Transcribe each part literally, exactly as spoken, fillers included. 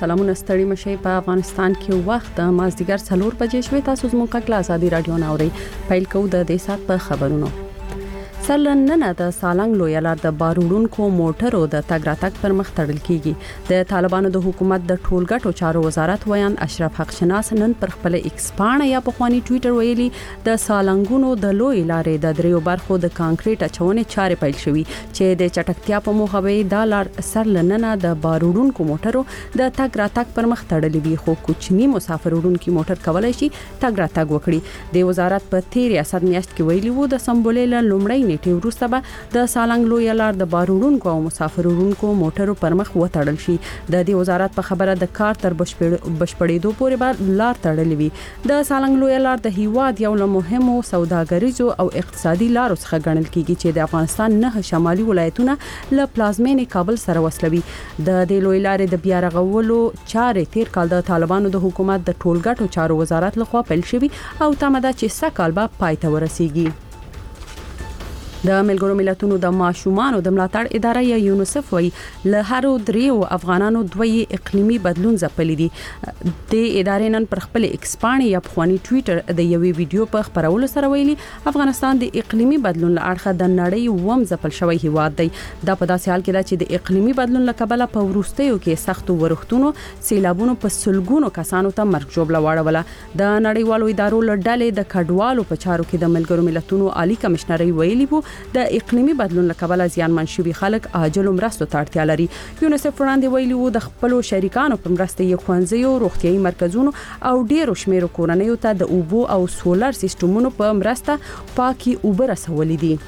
سلامونه ستړي مشي په افغانستان کې وخت مازدیګر څلور بجې شوې. تاسو زموږ کله ازادي رادیو ناوړي پیل کوو د دې سات په خبرونو. سرلننه د سالنګ لوی لار د بارودونکو موټرو د تګ راتګ پر مخ تړل کیږي. د طالبانو د حکومت د ټولګټو چارو وزارت ویان اشرف حق شناس نن پر خپل ایکس پاڼه یا په خواني ټوئیټر ویلي د سالنګونو د لوی لارې د دریو برخو د کانکریټ اچونې چارې پیل شوې چې د چټکتیا په موخه وي د لار سرلننه د بارودونکو موټرو د تګ راتګ پر مخ تړلې وي، خو کوچني مسافر وړونکي موټر کولای شي تګ راتګ وکړي. د وزارت په تیر ریاست میاشت کې ویلي وو د سمبولې له لومړی نیټه وروسته به د سالنګ لوی لار د بارودونکو او مسافر وړونکو موټرو پر مخ وتړل شي. د دې وزارت په خبره د کار تر بشپړېدو پورې به لار تړلې وي. د سالنګ لوی لار د هیواد یو له مهمو سوداګریزو او اقتصادي لارو څخه ګڼل کیږي چې د افغانستان نه شمالي ولایتونه له پلازمینې کابل سره وصلوي. د دې لوی لارې د بیا رغولو چارې تیر کال د طالبانو د حکومت د ټولګټو چارو وزارت لخوا پیل شوي او تمه ده چې سږ کال به پای ته ورسیږي. د ملګرو ملتونو د ماشومانو د ملاتړ اداره یا یونیسف وی له هر دریو افغانانو دوی اقلیمي بدلون ځپلې دي. د ادارې نن پر خپل ایکس پاڼه یا خپل ټوئیټر د یوې ویډیو په خبرولو سره ویلي افغانستان د اقلیمي بدلون له اړخه د نړۍ وم ځپل شوی هیواد دی. دا په داسې حال کې ده چې د اقلیمي بدلون له کبله په وروستیو کې سختو ورښتونو سیلابونو په سلګونو کسانو ته مرګ ژوبله واړوله. د نړیوالو ادارو له ډلې د کډوالو په چارو کې د ملګرو ملتونو عالی کمشنري ویلي وو د اقلیمي بدلون له کبله زیانمن شوي خلک عاجل مرستو ته اړتیا لري. یونیسف وړاندې ویلي وو د خپل شریکانو په مرسته یې ښوونځیو، روغتيایي مرکزونو او ډیرو شمیرو کورنیو ته د اوبو او سولر سیستمونو په مرسته پاکي اوبه رسولې دي.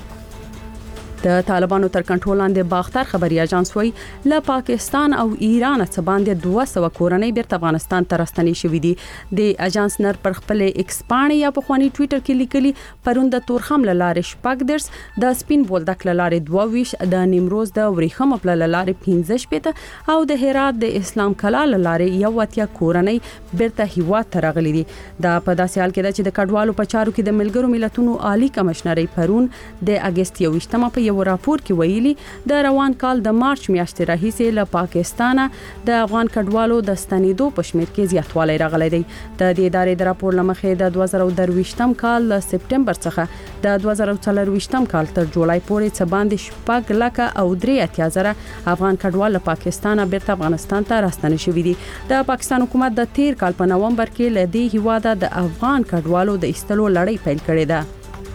د طالبانو تر کنټرول لاندې باختر خبري اژانس وی له پاکستان او ایران څخه باندې دوه سوه کورنۍ بیرته افغانستان ته راستنې شوې دي. د اژانس نر پر خپل ایکس پاڼه یا په خواني ټوئیټر کې لیکلي پروند د تورخم لارې شپږ درس د سپین بولدک لارې دوه ویش د نیمروز د وریخم په لارې پنځه شپږ او د هرات د اسلام کلا لارې یو اتیا کورنۍ بیرته هیواد ته راغلي دي. دا په داسې حال کې ده چې د کډوالو په چارو کې د ملګرو ملتونو عالی کمشنري پرون د اگست یوویشتمه په یو راپور کې ویلي د روان کال د مارچ میاشتې راهیسې له پاکستانه د افغان کډوالو د ستنېدو په شمیر کې زیاتوالی راغلی دی. د دې ادارې د راپور لمخې د دوه زره درویشتم کال له سپټمبر څخه د دوه زره څلرویشتم کال تر جولای پورې څه باندې شپږ لکه او درې اتیا زره افغان کډوال له پاکستانه بیرته افغانستان ته راستنې شوي دي. د پاکستان حکومت د تیر کال په نومبر کې له دې هیواده د افغان کډوالو د ایستلو لړۍ پیل کړې ده.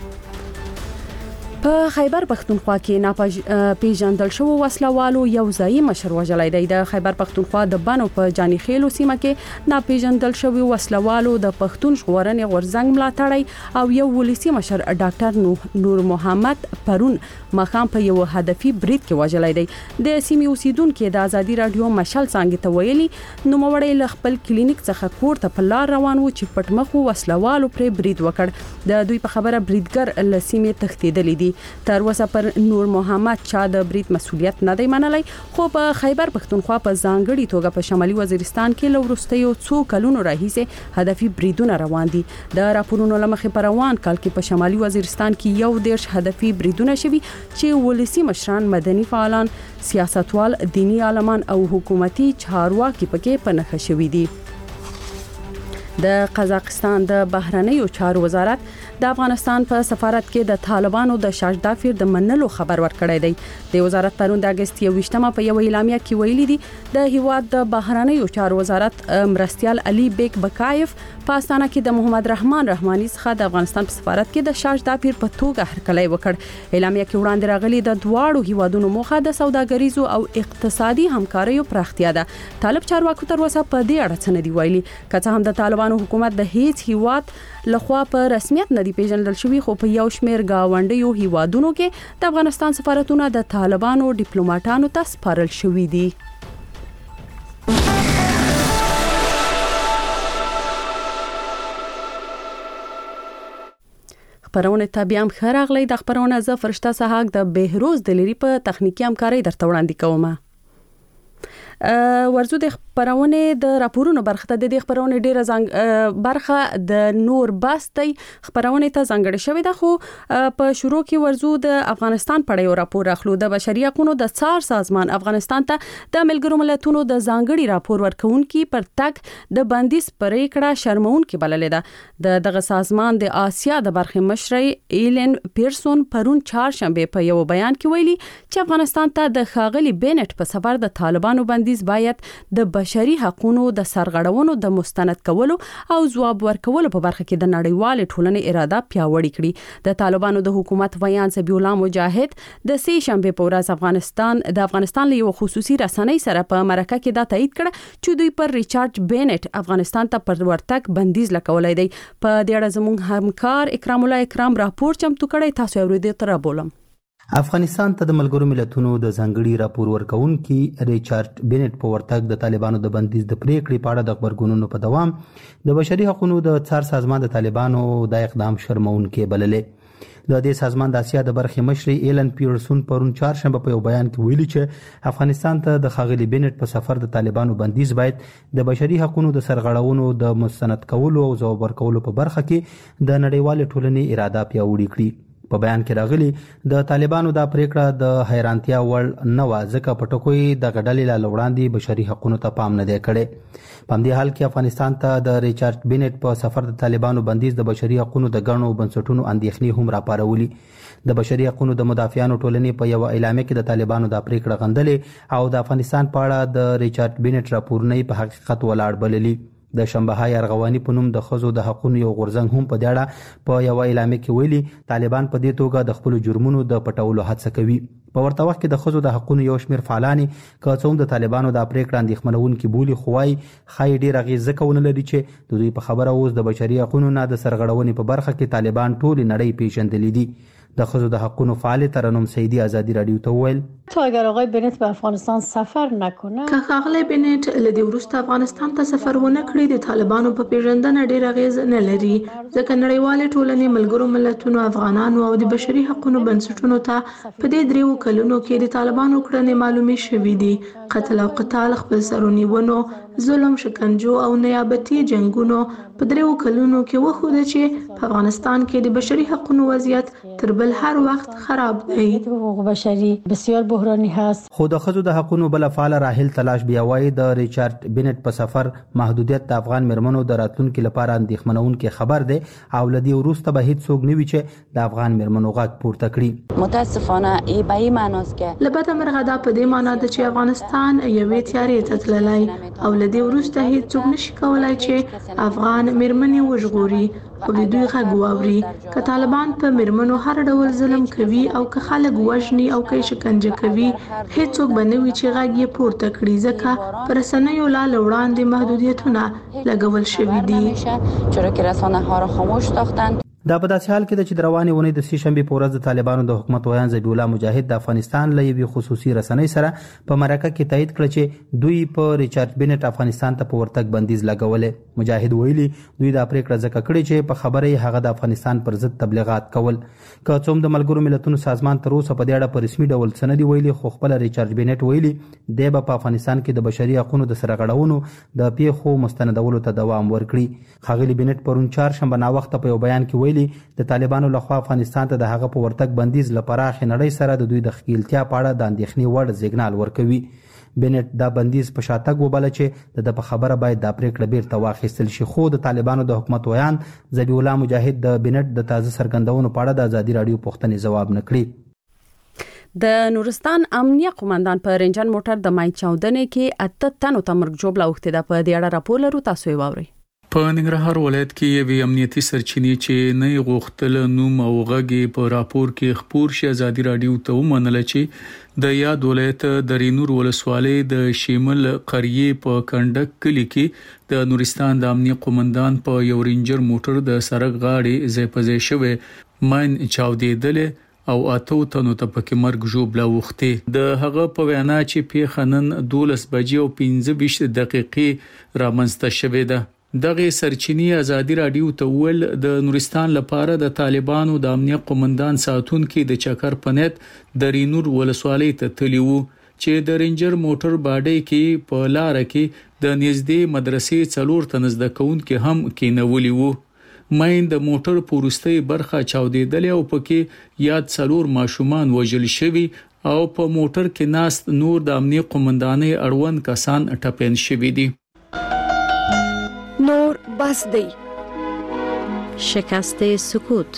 په خیبر پختونخوا کې ناپېژندل شوی وسلوالو یو ځای مشر وژلی دی. د خیبر پختونخوا د بنو په جاني خیلو سیمه کې ناپېژندل شوی وسلوالو د پښتون ژغورنې غورځنګ ملاتړی او یو ولسی مشر ډاکټر نور محمد پرون مخام په یو هدفي برید کې وژلی دی. د سیمې اوسیدونکو د ازادي رادیو مشال څنګه ته ویلي نوموړی له خپل کلینیک څخه کور ته په لار روان و چې پټمخو وسلوالو پر برید وکړ. د دوی په خبره بریدګر له سیمې تښتېدلی دی. تر اوسه پر نور محمد چا د برید مسولیت نه دی منلی، خو په خیبر پختونخوا په ځانګړي توګه په شمالي وزیرستان کې له وروستیو څو کلونو راهیسې هدفي بریدونه روان دي. د راپورونو له مخې په روان کال کې په شمالي وزیرستان کې یو دیرش هدفي بریدونه شوي چې ولسی مشران، مدني فعالان، سیاستوال، دینی عالمان او حکومتي چارواکي پکې په نښه شوي دي. د قزاقستان د بهرنیو چارو وزارت د افغانستان په سفارت کې د طالبانو د شاجدافیر د منلو خبر ورکړی دی. د وزارت پرون د اگست یوویشتمه په یو اعلامیه کې ویلي دي د هیواد د بهرنیو چارو وزارت مرستیال علي بیگ بکایف په استانه کې د محمد رحمان رحماني څخه د افغانستان په سفارت کې د شاجدافیر په توګه هرکلی وکړ. اعلامیه کې وړاندې راغلي د دواړو هیوادونو موخه د سوداګریزو او اقتصادي همکاریو پراختیا ده. طالب چارواکو تر اوسه په دې اړه څه نه دی ویلي، که څه هم د طالبانو حکومت د هیڅ هیواد لخوا په رسمیت نه دی پیژندل شوی، خو په یو شمیر گاونډیو هیوادونو کې د افغانستان سفارتونه د طالبانو ډیپلوماټانو ته سپارل شوي دي. خبرونه ته بیا هم ښه راغلی. د خبرونه زه فرشته سهاک د بهروز دلیری په تخنیکی همکارۍ درته وړاندې کوم. ورزو د خبرونه د راپورونو برخه ته د خبرونه ډیره ځنګ برخه د نور باستي خبرونه ته ځنګړې شوې ده خو په شروع کې ورزو د افغانستان په اړه راپور اخلو. د بشري حقوقو د څار سازمان افغانستان ته د ملګرو ملتونو د ځانګړي راپور ورکونکي پر تک د بندیز پریکړه شرمونکي بللې ده. د دغه سازمان د آسیا د برخې مشري ایلن پیرسون پرون چهارشنبه په یو بیان کې ویلي چې افغانستان ته د خاغلی بینټ په سفر د طالبانو بندیز باید د بشري حقوقو د سرغړونو د مستند کولو او ځواب ورکولو په برخه کې د نړیوال ټولنې اراده پیاوړې کړي. د طالبانو د حکومت ویان زبی الله مجاهد د سه شنبه په ورځ افغانستان د افغانستان له یو خصوصي رسنۍ سره په مرکه کې دا تایید کړ چې دوی پر ریچارډ بینټ افغانستان ته پر ورتګ بندیز لګولای دی. په دې اړه زموږ همکار اکرام الله اکرام راپور چمتو کړی، تاسو اوریدئ تر بولم. افغانستان ته د ملګرو ملتونو د ځانګړي راپور ورکونکي ریچارډ بینټ په ورتګ د طالبانو د بندیز د پریکړې په اړه د خبرګونونو په دوام د بشري حقوقو د څار سازمان د طالبانو د اقدام شرمونکي بللې. د دې سازمان د آسیا د برخې مشري ایلن پیرسون پرون چهارشنبه په یو بیان کې ویلي چې افغانستان ته د خاغلی بینټ په سفر د طالبانو بندیز باید د بشري حقوقو د سرغړونو د مستند کولو او ځواب ورکولو په برخه کې د نړیوال ټولنې اراده پیاوړې کړي. په بیان کې راغلي د طالبانو د پریکړه د حیرانتیا وړ نه و ځکه په ټکوي د غډلې لا وړاندې بشري حقوقو ته پام نه دی کړی. په دې حال کې افغانستان ته د ریچارډ بینټ په سفر د طالبانو بندیز د بشري حقوقو د غنو بنسټونو اندېښنې هم راپارولي. د بشري حقوقو د مدافعانو ټولنې په یو اعلامیه کې د طالبانو د پریکړه غندلې او د افغانستان په اړه د ریچارډ بینټ راپور نه په حقیقت ولاړ بللي. د شنبه‌های ارغواني په نوم د خزو د حقوقو یو غورځنګ هم په دې اړه په یو اعلامیه کې ویلي طالبان په دې توګه د خپل جرمونو د پټولو هڅه کوي. په ورته وخت کې د خزو د حقوقو یو شمېر فعالان که څوم د طالبانو د پریکړه اندېښمنونکي بولی خوای خای ډیر غیزه کول لري چې د دوی په خبره اوس د بشري حقوقو نه د سرغړونې په برخه کې طالبان ټول نړۍ پیژندلې دي. د خزو د حقوقو فعال ترنم سیدی آزادی رادیو ته ویل تا اگر آقای بنت به افغانستان سفر نکنه که خاغلی بنت لدی ورسته افغانستان ته سفر ونه کړی د طالبانو په پیژندنه ډیر غیز نه لري ځکه نړیوال ټولنې ملګرو ملتونو افغانانو او د بشري حقوقو بنسټونو ته په دې دریو کلونو کې د طالبانو کړنې معلومې شوې دي. قتل او قتال، خپل سرونیونو، ظلم، شکنجو او نیابتي جنگونو په دریو کلونو کې وښوده چې په افغانستان کې د بشري حقوقو وضعیت تر بل هر وخت خراب دی. حقوق بشری بسیار بحرانی هست. خو د خزو د حقوقو بل فعال راحل تلاش بیا وایي د ریچارډ بینټ په سفر محدودیت د افغان مرمنو د راتلونکو لپاره اندېښمنونکي خبر دی او لدی وروسته به هیڅ څوک نه وي چې د افغان مرمنو غږ پورته کړي. متاسفانه ای به ای معناست که لبد مرغه دا په دې معنی ده چې افغانستان یوې تیارې ته تللی او لدی وروسته هیڅ څوک نشي کولای چې افغان مرمنې وژغوري او د دوی غږ واوري. که طالبان په مرمنو هر ډول ظلم کوي او که خلک وژني او که شکنجه کوي هیڅوک به نه وي چې غږ یې پورته کړي ځکه پر رسنیو لا وړاندې محدودیتونه لګول شوي دي. چرا که رسانه ها را خاموش ساختند. دا په داسې حال کې د چې د روانې ونې د سه شنبې په ورځ د طالبانو د حکومت ویان زبی الله مجاهد د افغانستان له یوې خصوصي رسنۍ سره په مرکه کې تایید کړ چې دوی په ریچارډ بینټ افغانستان ته په ورتګ بندیز لګولې. مجاهد ویلي دوی دا پریکړه ځکه کړې چې په خبره هغه د افغانستان پر ضد تبلیغات کول. که څوم د ملګرو ملتونو سازمان تر اوسه په دې اړه په رسمي ډول څه نه دی ویلي خو خپل ریچارډ بینټ ویلي دی به په افغانستان کې د بشري حقوقو د سرغړونو د پیښو مستندولو ته دوام ورکړي. خاغلی بینټ پرون چهارشنبه نا وخت په یو بیان کې ویلي د طالبانو لخوا افغانستان ته د هغه په ورتګ بندیز لپاره خنړی سره د دوی د خپلتیا په اړه د اندېښنې وړ سیګنال ورکوي. بینټ دا بندیز په شاتګ وباله چې د په خبره باید دا پریکړه بیرته واخیستل شي خو د طالبانو د حکومت ویان زبی الله مجاهد د بینټ د تازه سرګندونو په اړه د آزادي رادیو پوښتنې ځواب نکړي. د نورستان امنیه قومندان په رنجن موټر د مای چاودنې کې اته تنو ته مرګ جوړ لاوخته ده. په دې اړه راپور لرو، تاسو یې واورئ. په ننګرهار ولایت کې یوې امنیتي سرچینې چې نه غوښتل نوم او غږ په راپور کې خبر شي آزادي رادیو ته ومنل چې د یاد ولایت د رینور ولسوالۍ د شیمل قریه په کندک کلی کې د نورستان د امنیه قومندان په یو رینجر موټر د سړک غاړې ځای په ځای شوی ماین چاودېدل او اتو تنو ته پکې مرګ جوړ لاوخته. د هغه په وینا چې پیښه نن دولس بجې او پنځه ویشت دقیقې رامنځته شوې ده. دغه سرچینې آزادي رادیو ته ول د نورستان لپاره د طالبانو د امنیه قومندان ساتون کې د چکر پنیت د رینور ولسوالۍ ته تلیو چې د رینجر موټر باډي کې په لار کې د نږدې مدرسې څلور تنز د کونکو هم کېنولي وو. ماین د موټر پورستي برخه چاودیدل او پکې یاد څلور ماشومان وژل شوي او په موټر کې ناست نور د امنیت قومندانۍ اړوند کسان ټپین شوي دي. نور بس دی. شکست سکوت.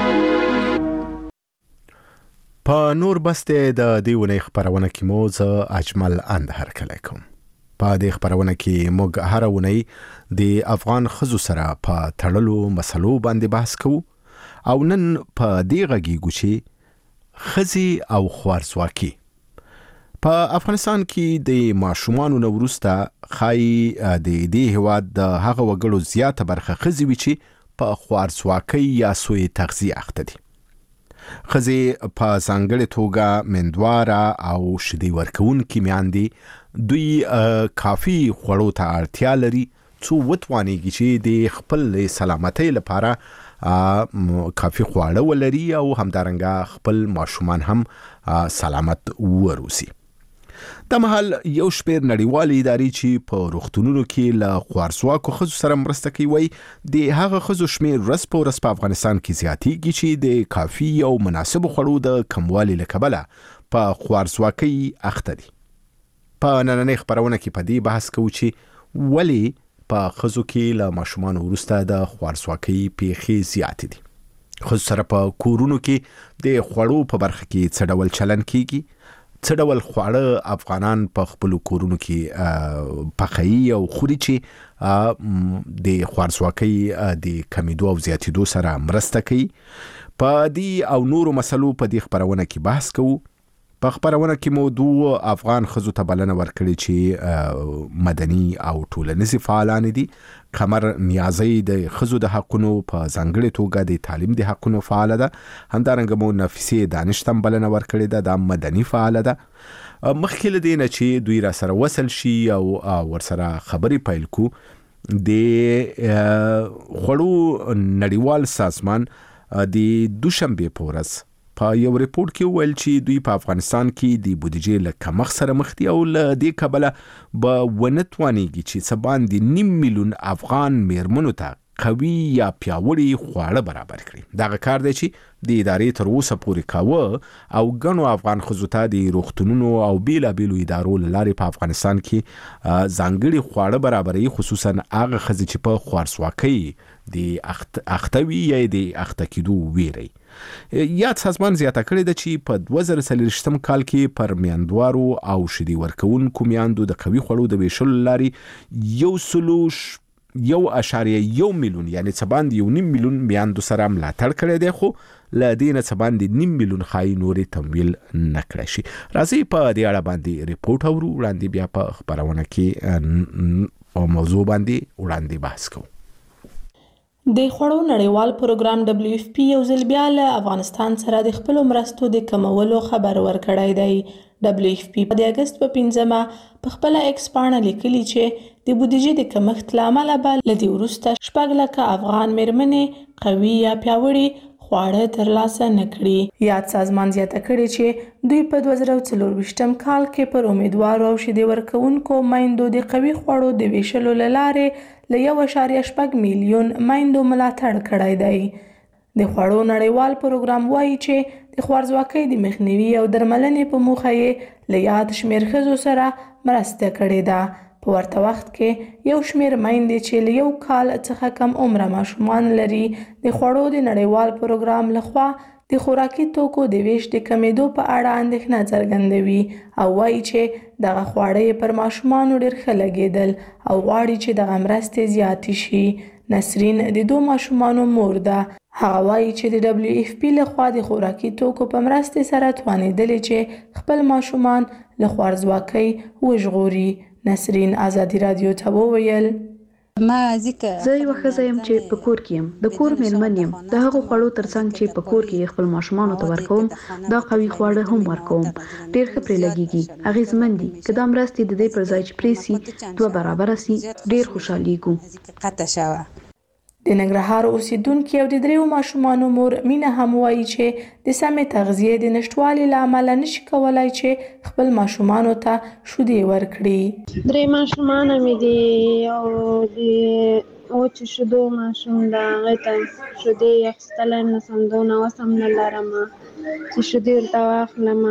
په نور بس دی د دیونه خبرونه کې مو ز اجمل اند هر کله کوم. په دې خبرونه کې موږ هر ونی د افغان خزو سره په تړلو مسلو باندې بحث کوو او نن په دې غږیږو چې خزي او خوارزواکي په افغانستان کې د ماشومانو نورسته خای د دې هواد د هغه وګړو زیاته برخه خزي وي چې په خوارزواکي یا سوء تغذیه اخته دي. خزي په ځانګړې توګه مندواره او شیدې ورکوونکې میندې دوی کافي خوړو ته اړتیا لري څو وتوانیږي چې د خپل سلامتۍ لپاره کافي خواړه ولري او همدارنګه خپل ماشومان هم سلامت وروسي. د مهال یو شمېر نړیوالې ادارې چې په روغتونونو کې له خوارزواکو ښځو سره مرسته کوي د هغه ښځو شمېر ورځ په ورځ په افغانستان کې زیاتېږي چې د کافي او مناسبو خوړو د کموالي له کبله په خوارزواکۍ اخته دي. په نننۍ خبرونه کې په دې بحث کوو چې ولې په ښځو کې له ماشومانو وروسته د خوارزواکۍ پیښې زیاتې دي. ښځو سره په کورونو کې د خوړو په برخه کې څه ډول چلن کیږي، څه ډول خواړه افغانان په خپل کورونو کې پخوي او خوري چې د خوارزواکۍ د کمیدو او زیاتېدو سره مرسته کوي. په دې او نورو مسلو په دې خبرونه کې بحث کوو. په خبرونه کې مو دوه افغان ښځو ته بلنه ورکړې چې مدني او ټولنیزې فعالان دي. قمر نیازی د ښځو د حقونو په ځانګړې توګه د تعلیم د حقونو فعاله ده. همدارنګه مو نفیسې دانش ته بلنه ورکړې ده، دا مدني فعاله ده. مخکې له دې نه چې دوی را سره وصل شي او ورسره خبرې پیل کو، د خوړو نړیوال سازمان د دوشنبې په ورځ په یو ریپورت کې ویل چې دوی په افغانستان کې د بودیجې له کمښت سره مخ دي او له دې کبله به ونه توانیږي چې څه باندې نیم میلیون افغان میرمنو ته قوي یا پیاوړي خواړه برابر کړي. دغه کار دی چې د ادارې تر اوسه پورې کاوه او ګڼو افغان ښځو ته د روغتونونو او بیلابیلو ادارو له لارې په افغانستان کې ځانګړي خواړه برابروي، خصوصا هغه ښځې چې په خوارزواکۍ د اخته وي یا د اخته کېدو ویری. یاد سازمان زیاته کړې ده چې په دوه زره څلوېښتم کال کې پر میندوارو او شیدې ورکوونکو میندو د قوي خوړو د ویشلو لارې یو سلو یو اشاریه یو میلیون یعنی څه باندې یو نیم میلیون میندو سره ملاتړ کړی دی، خو له دې نه څه باندې نیم میلیون ښایي نورې تمویل نه کړی شي. راځئ په دې اړه باندې ریپورټ اورو، وړاندې بیا په خبرونه کې په موضوع باندې وړاندې بحث کوو. د خوړو نړیوال پروګرام دبلیو اف پی یو ځل بیا له افغانستان سره د خپلو مرستو د کمولو خبر ورکړی دی. دبلیو اف پی په اګست په پنځمه په خپله ایکس پاڼه لیکلي چې د بودیجې د کمښت له امله به له دې وروسته شپږ لکه افغان میرمنې قوي یا پیاوړي خواړه ترلاسه نه کړي. یاد سازمان زیاته کړې چې دوی په دوه زره څلورویشتم کال کې پر امیدوارو او شیدې ورکوونکو میندو د قوي خوړو د ویشلو له لارې له یو اشاریه شپږ میلیون میندو ملاتړ کړی دی. د خوړو نړیوال پروګرام وایي چې د خوارزواکۍ د مخنیوي او درملنې په موخه یې له یاد شمېر ښځو سره مرسته کړې ده. په ورته وخت کې یو شمېر میندې چې له یو کال څخه کم عمره ماشومان لري د خوړو د نړیوال پروګرام لخوا د خوراکي توکو د ویش د کمیدو په اړه اندېښنه څرګندوي او وایي چې دغه خواړه پر ماشومانو ډېر ښه لګېدل او غواړي چې دغه مرستې زیاتې شي. نسرین د دوه ماشومانو مور ده. هغه وایي چې د دبلیو اف پی لخوا د خوراکي توکو په مرستې سره توانېدلې چې خپل ماشومان له خوارزواکۍ وژغوري. نسرین ازادي رادیو ته وویل: زه یو ښځه یم چې په کور کې یم، د کور میرمن یم. د هغو خوړو ترڅنګ چې په کور کې خپل ماشومانو ته ورکوم، دا قوي خواړه هم ورکوم. ډېر ښه پرې لګیږي، اغېزمن دي. که دا مرستې د دې پر ځای چې پرې سي دوه برابره سي، ډېر خوشحالېږو. د ننګرهار اوسیدونکو او د دریو ماشومانو مور مینه هم وایي چې د سمې تغذیې د نشټوالي له امله نشي کولای چې خپل ماشومانو ته شیدې ورکړي. درې ماشومان مې دي او د وچ شیدو ماشوم د هغې ته شیدې اخیستلی نه سم، دونه وس هم نه لرم چې شیدې ورته واخلم.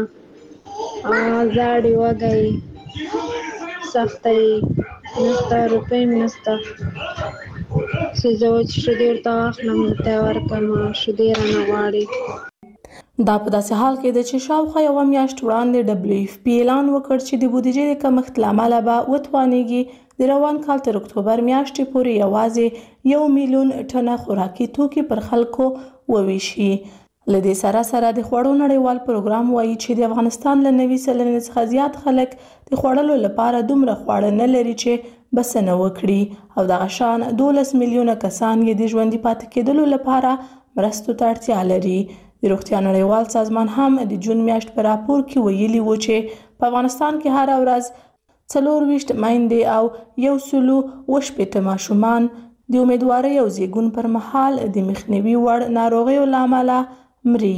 زاړې وږی سخته یې نشته، روپۍ مې نشته چې زه وچ شیدې ورته واخلم ورته یې ورکړم، شیدې رانه غواړي. دا په داسې حال کې ده چې شاوخوا یوه میاشت وړاندې ډبلیو ایف پی اعلان وکړ چې د بودیجې د کمښت له امله به وتوانېږي د روان کال تر اکتوبر میاشتې پورې یوازې یو میلیون ټنه خوراکي توکي پر خلکو وویشي. له دې سره سره د خوړو نړیوال پروګرام وایي چې د افغانستان له نوي سلنې څخه زیات خلک د خوړلو لپاره دومره خواړه نه لري چې بسنه وکړي او دغه شان دولس میلیونه کسان یې د ژوندي پاتې کېدلو لپاره مرستو ته اړتیا لري. د روغتیا نړیوال سازمان هم د جون میاشت په راپور کې ویلي و چې په افغانستان کې هره ورځ څلور ویشت میندې او یو سلو اوه شپېته ماشومان د امیدوارۍ او زیږون پر مهال د مخنیوي وړ ناروغیو له امله مري.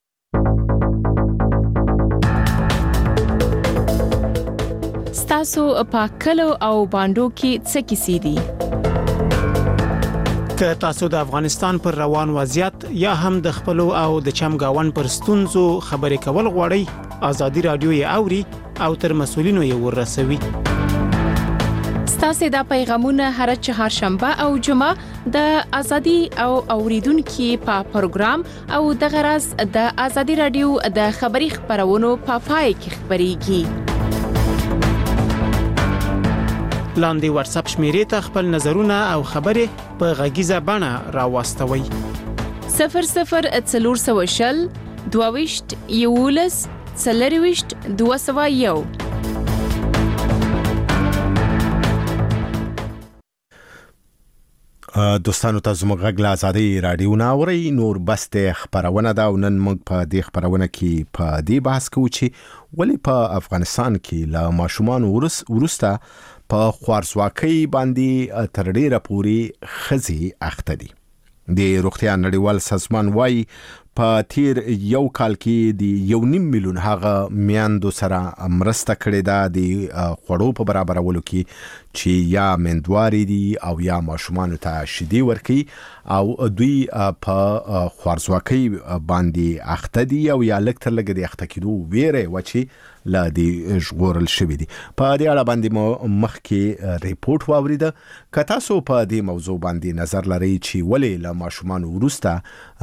ستاسو په کلو او باندو کې څه کیسې دي؟ که تاسو د افغانستان پر روان وضعیت یا هم د خپلو او د چمګاون پر ستونزو خبرې کول غواړئ، ازادي رادیو یې اوري او تر مسولینو یې ورسوي. ستاسو د پیغامونه هر چهارشنبه او جمعه د ازادي او اوریدونکو په پروګرام او د غرض د ازادي رادیو د خبري خبرونو په پای کې خبريږي. لاندې واتس اپ شمیرې ته خپل نظرونه او خبرې په غږیزه بڼه راوستوي. صفر صفر څلور سوه شل دوه ویشت یولس څلور ویشت دوه سوه یو. دوستانو ته زموږ غږ له ازادي رادیو نه اورئ. نور بس د خبرونه ده او نن موږ په دې خبرونه کې په دې بحث کوو چې ولې په افغانستان کې له ماشومان وروسته په خوارځواکۍ باندې تر ډیره پورې ښځې اخته دي. د روغتیا نړیوال سازمان وايي په تیر یو کال کې د یو نیم میلیون هغه میندو سره مرسته کړې ده د خوړو په برابرولو کې چې یا میندواري دي او یا ماشومان ته شیدې ورکوي او دوی په خوارځواکۍ باندې اخته دي او یا لږ تر لږه د اخته کېدو ویره و چې لا دی ژغورل شوی دي. په دې اړه باندې مو مخکې ریپورت واوریده. که تاسو په دې موضوع باندې نظر لرئ چې ولې له ماشومان وروسته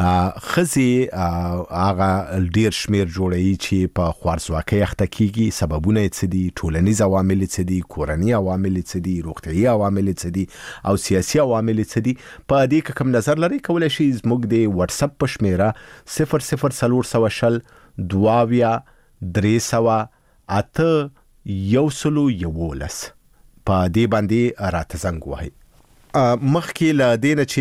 ښځې هغه ډیر شمیر جوړوي چې په خوارځواکۍ اخته کیږي، سببونه یې څه دي، ټولنیز عوامل څه دي، کورني عوامل څه دي، روغتیايي عوامل څه دي او سیاسي عوامل څه دي، په دې کې کوم نظر لرئ کولای شئ زموږ د واتس اپ په شمیره صفر صفر څلور سوه شل دوه اویا درې سوه اته یو سلو یولس په دې باندې راته زنګ ووهئ. مخکې له دې نه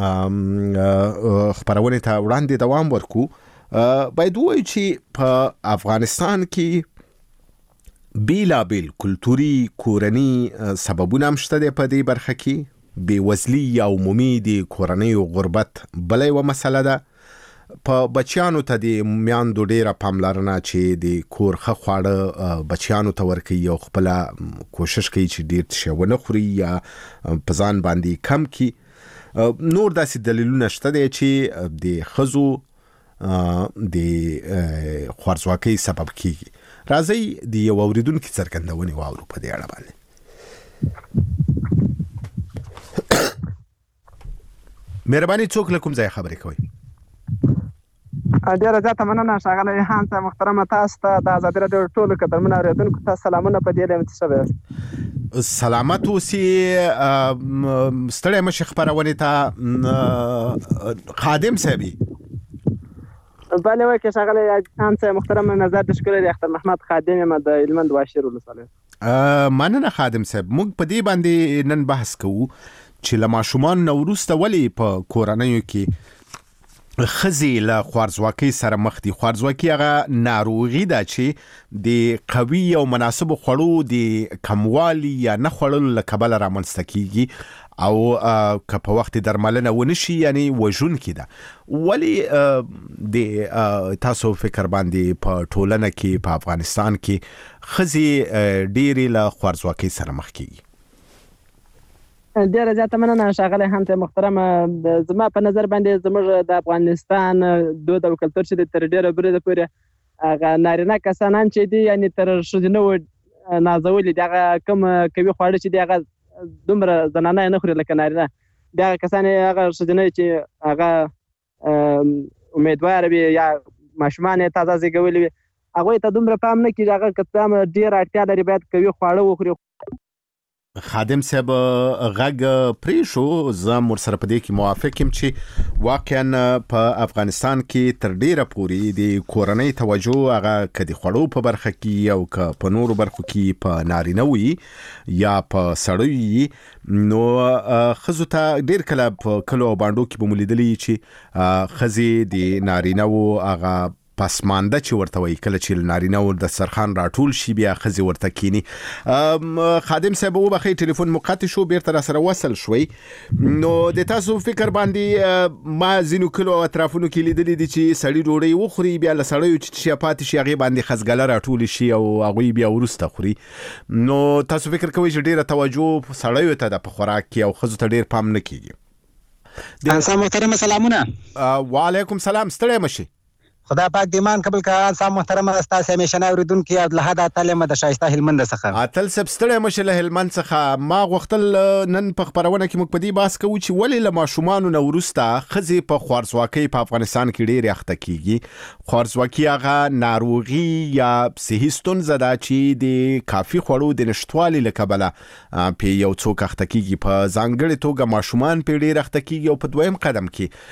چې خبرونې ته وړاندې دوام ورکو، باید ووایو چې په افغانستان کې بیلابیل کلتوري کورني سببونه هم شته دی. په دې برخه کې بېوزلي یا عمومي د کورنیو غربت بله یوه مسله ده. په بچیانو ته د میاندو ډیره پاملرنه چې د کور ښه خواړه بچیانو ته ورکوي او خپله کوشش کوي چې ډیر شی ونه خوري یا په ځان باندې کم کړي. نور داسې دلیلونه شته دی چې د ښځو د خوارځواکۍ سبب کیږي. راځئ د یو اوریدونکي څرګندونې واورو په دې اړه باندې. مهرباني څوک له کوم ځای خبرې کوئ؟ ډیره زیاته مننه ښاغلی هانس محترمه، تاسو ته د ازادي راډیو ټولو قدرمنو اورېدونکو ته سلامونه په دې لمتي شوی. سلامت اوسئ، ستړی مشي خبرونې ته خادم صاحبي. بله وای که ښاغلی هانس محترمه، نظر د ښکلی د اختر محمد خادم یم د هلمند واشیر ولسوالۍ. مننه خادم صاحب. موږ په دې باندې نن بحث کوو چې له ماشومان نه وروسته ولې په کورنیو کې خزي له خوارزواکي سره مخ دي. خوارزواکي هغه ناروغي ده چې د قوي او مناسب خوړو د کموالي یا نه خوړلو له کبله رامنځته کیږي او که په وخت درملنه ونشي یعنی وژونکي ده. ولی د تاسو فکر باندې په ټولنه کې په افغانستان کې خزي ډېرې له خوارزواکي سره مخ کیږي؟ ډیره زیاته مننه ښاغلی همت محترم. زما په نظر باندې زموږ د افغانستان دود او کلتور چې تر ډیره بریده پورې هغه نارینه کسانان چې دي یعنی تر ښځینه نازولي دي، هغه کوم کوي خواړه چې دي هغه دومره زنانه نه خوري لکه نارینه. د هغه کسان هغه ښځینه چې هغه امیدواره وي یا ماشومان یې تازه زیږولي وي هغوی ته دومره پام نه کېږي. هغه که هم ډېره اړتیا لري باید کوي خواړه وخوري. خادم صاحب غږ پرې شو، زه ورسره په دې کې موافق یم چې واقعا په افغانستان کې تر ډیره پورې د کورنۍ توجه هغه که د خوړو په برخه کې او که په نورو برخو کې په نارینه وي یا په سړیو وي، نو ښځو ته ډیر کله په کلو او بانډو کې به مو لیدلي چې ښځې د نارینه وو هغه پسمانده چې ورته وایي کله چې نارینه ور د سرخان راټول شي بیا ښځې ورته کینی. خادم صاحب وبخښئ ټلیفون مو قطع شو، بیرته را سره وصل شوي. نو د تاسو فکر باندې ما ځینو کلو اطرافونو کې لیدلي دي چې سړي ډوډۍ وخوري بیا له سړیو چې شي پاتې شي هغې باندې خزګله راټول شي او هغوی بیا وروسته خوري. نو تاسو فکر کوئ چې ډیره توجه سړیو ته ده په خوراک کې او ښځو ته ډیر پام نه کیږي؟ انسان محترم سلامونه. وعلیکم سلام، ستړی مشي. خدا پاک دیمان قبل کا انسان محترم استاد همیشنه اوریدونکو د لحد تعلیم د شایسته هلمند څخه اتل سب ستړی مشه له هلمند څخه. ما غوښتل نن په خبرونه کې موږ په دې باس کوو چې ولې له ماشومان نو ورسته خزي په خوارزواکي په افغانستان کې ډېر اخته کیږي. خوارزواکي هغه ناروغي یا صحي ستونزه ده چې د کافي خوړو د نشټوالي له کبله په یو څوک اخته کیږي، په ځانګړي توګه ماشومان په ډېر اخته کیږي او په دویم قدم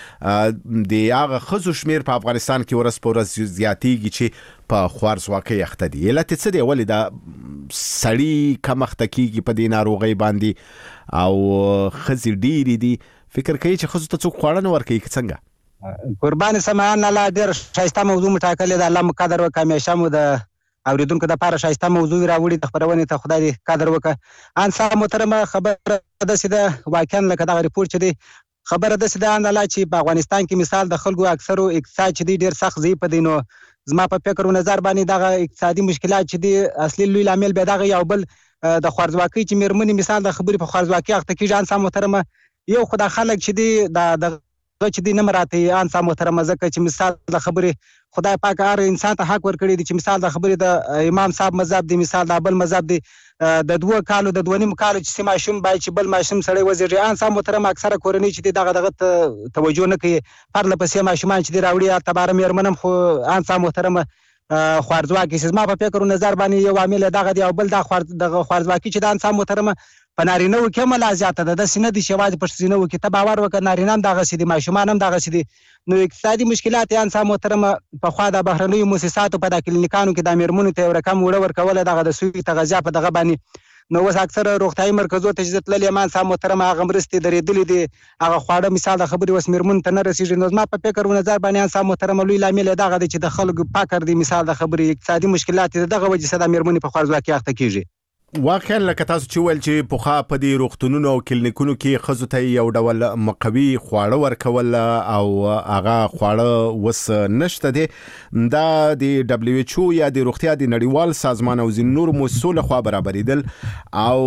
کې د هغه خزو شمیر په افغانستان کې ورس پورس زیاتیږي چې په خوارزواکۍ اخته دي. علت څه دی؟ ولې دا سړي کم اخته کیږي په دې ناروغۍ باندې او ښځې ډېرې دي؟ فکر کوي چې ښځو ته څوک خواړه نه ورکوي که څنګه؟ قربان سمعان الله ډېر ښایسته موضوع مو ټاکلې ده. الله مو قدر وکړه، همیشه مو د اوریدونکو دپاره ښایسته موضوع راوړي د خپرونې ته خدای دې قدر وکړه. انسان محترمه خبره داسې ده واقعا لکه دغه ریپورټ چې دی خبره داسې ده انداله چې په افغانستان کې مثال د خلکو اکثرو اقتصاد چې دی ډېر سخت ضعیف دی. نو زما په فکر و نظر باندې دغه اقتصادي مشکلات چې دی اصلي لوی لامل به دغه یو بل د خوارزواکۍ چې مېرمنې مثال د خبرې په خوارزواکۍ اخته کېږي. انسان محترمه یو خو دا خلک چې دی د چې دی نه مراته انسان محترمه ځکه چې مثال د خبرې خدای پاک هر انسان ته حق ورکړی دی چې مثال د خبرې د امام صاحب مذهب دی، مثال د بل مذهب دی، د دوه کالو د دوه نیم کالو چې ماشوم باید چې بل ماشوم سړی وزېږي. انسان محترم اکثره کورنۍ چې دی دغه دغه توجه نه کوي، پرله پسې ماشومان چې دی راوړي تباره مېرمن هم خو انسان محترمه خوارزواکي زما په فکر و نظر باندې یو عامل دغه دی او بل د خوارزواکي چې د انسان محترمه په نارینه و کې هم لا زیاته ده، داسې نه دي چې یوازې په ښځینه و کې ته باور وکړه نارینه هم دغسې دي ماشومان هم دغسې دي. نو اقتصادي مشکلات یې انسان محترمه پخوا د بهرنیو مؤسساتو په دا کلینیکانو کې د مېرمنو ته یو رقم وړه ورکوله دغه د سوي تغذیه په دغه باندې. نو اوس اکثره روغتیایي مرکزو ته چې زه تللی یم انسان محترمه هغه مرستې درېدلې دي، هغه خواړه مثال د خبرې اوس مېرمنو ته نه رسېږي. نو زما په فکر و نظر باندې انسان محترمه لوی لامل یې دغه دی چې د خلکو فقر دی، مثال د خبرې اقتصادي مشکلات د دغه وجې څخه د مېرمنې په خوارزواکۍ اخته کېږي. واقعا لکه تاسو چې ویل چې پخوا په دې روغتونونو او کلینیکونو کې ښځو ته یو ډول مقوي خواړه ورکول او هغه خواړه اوس نشته دي. دا د ډبلیو ایچ او یا د روغتیا د نړیوال سازمان او ځینو نورو مؤسسو لخوا برابرېدل او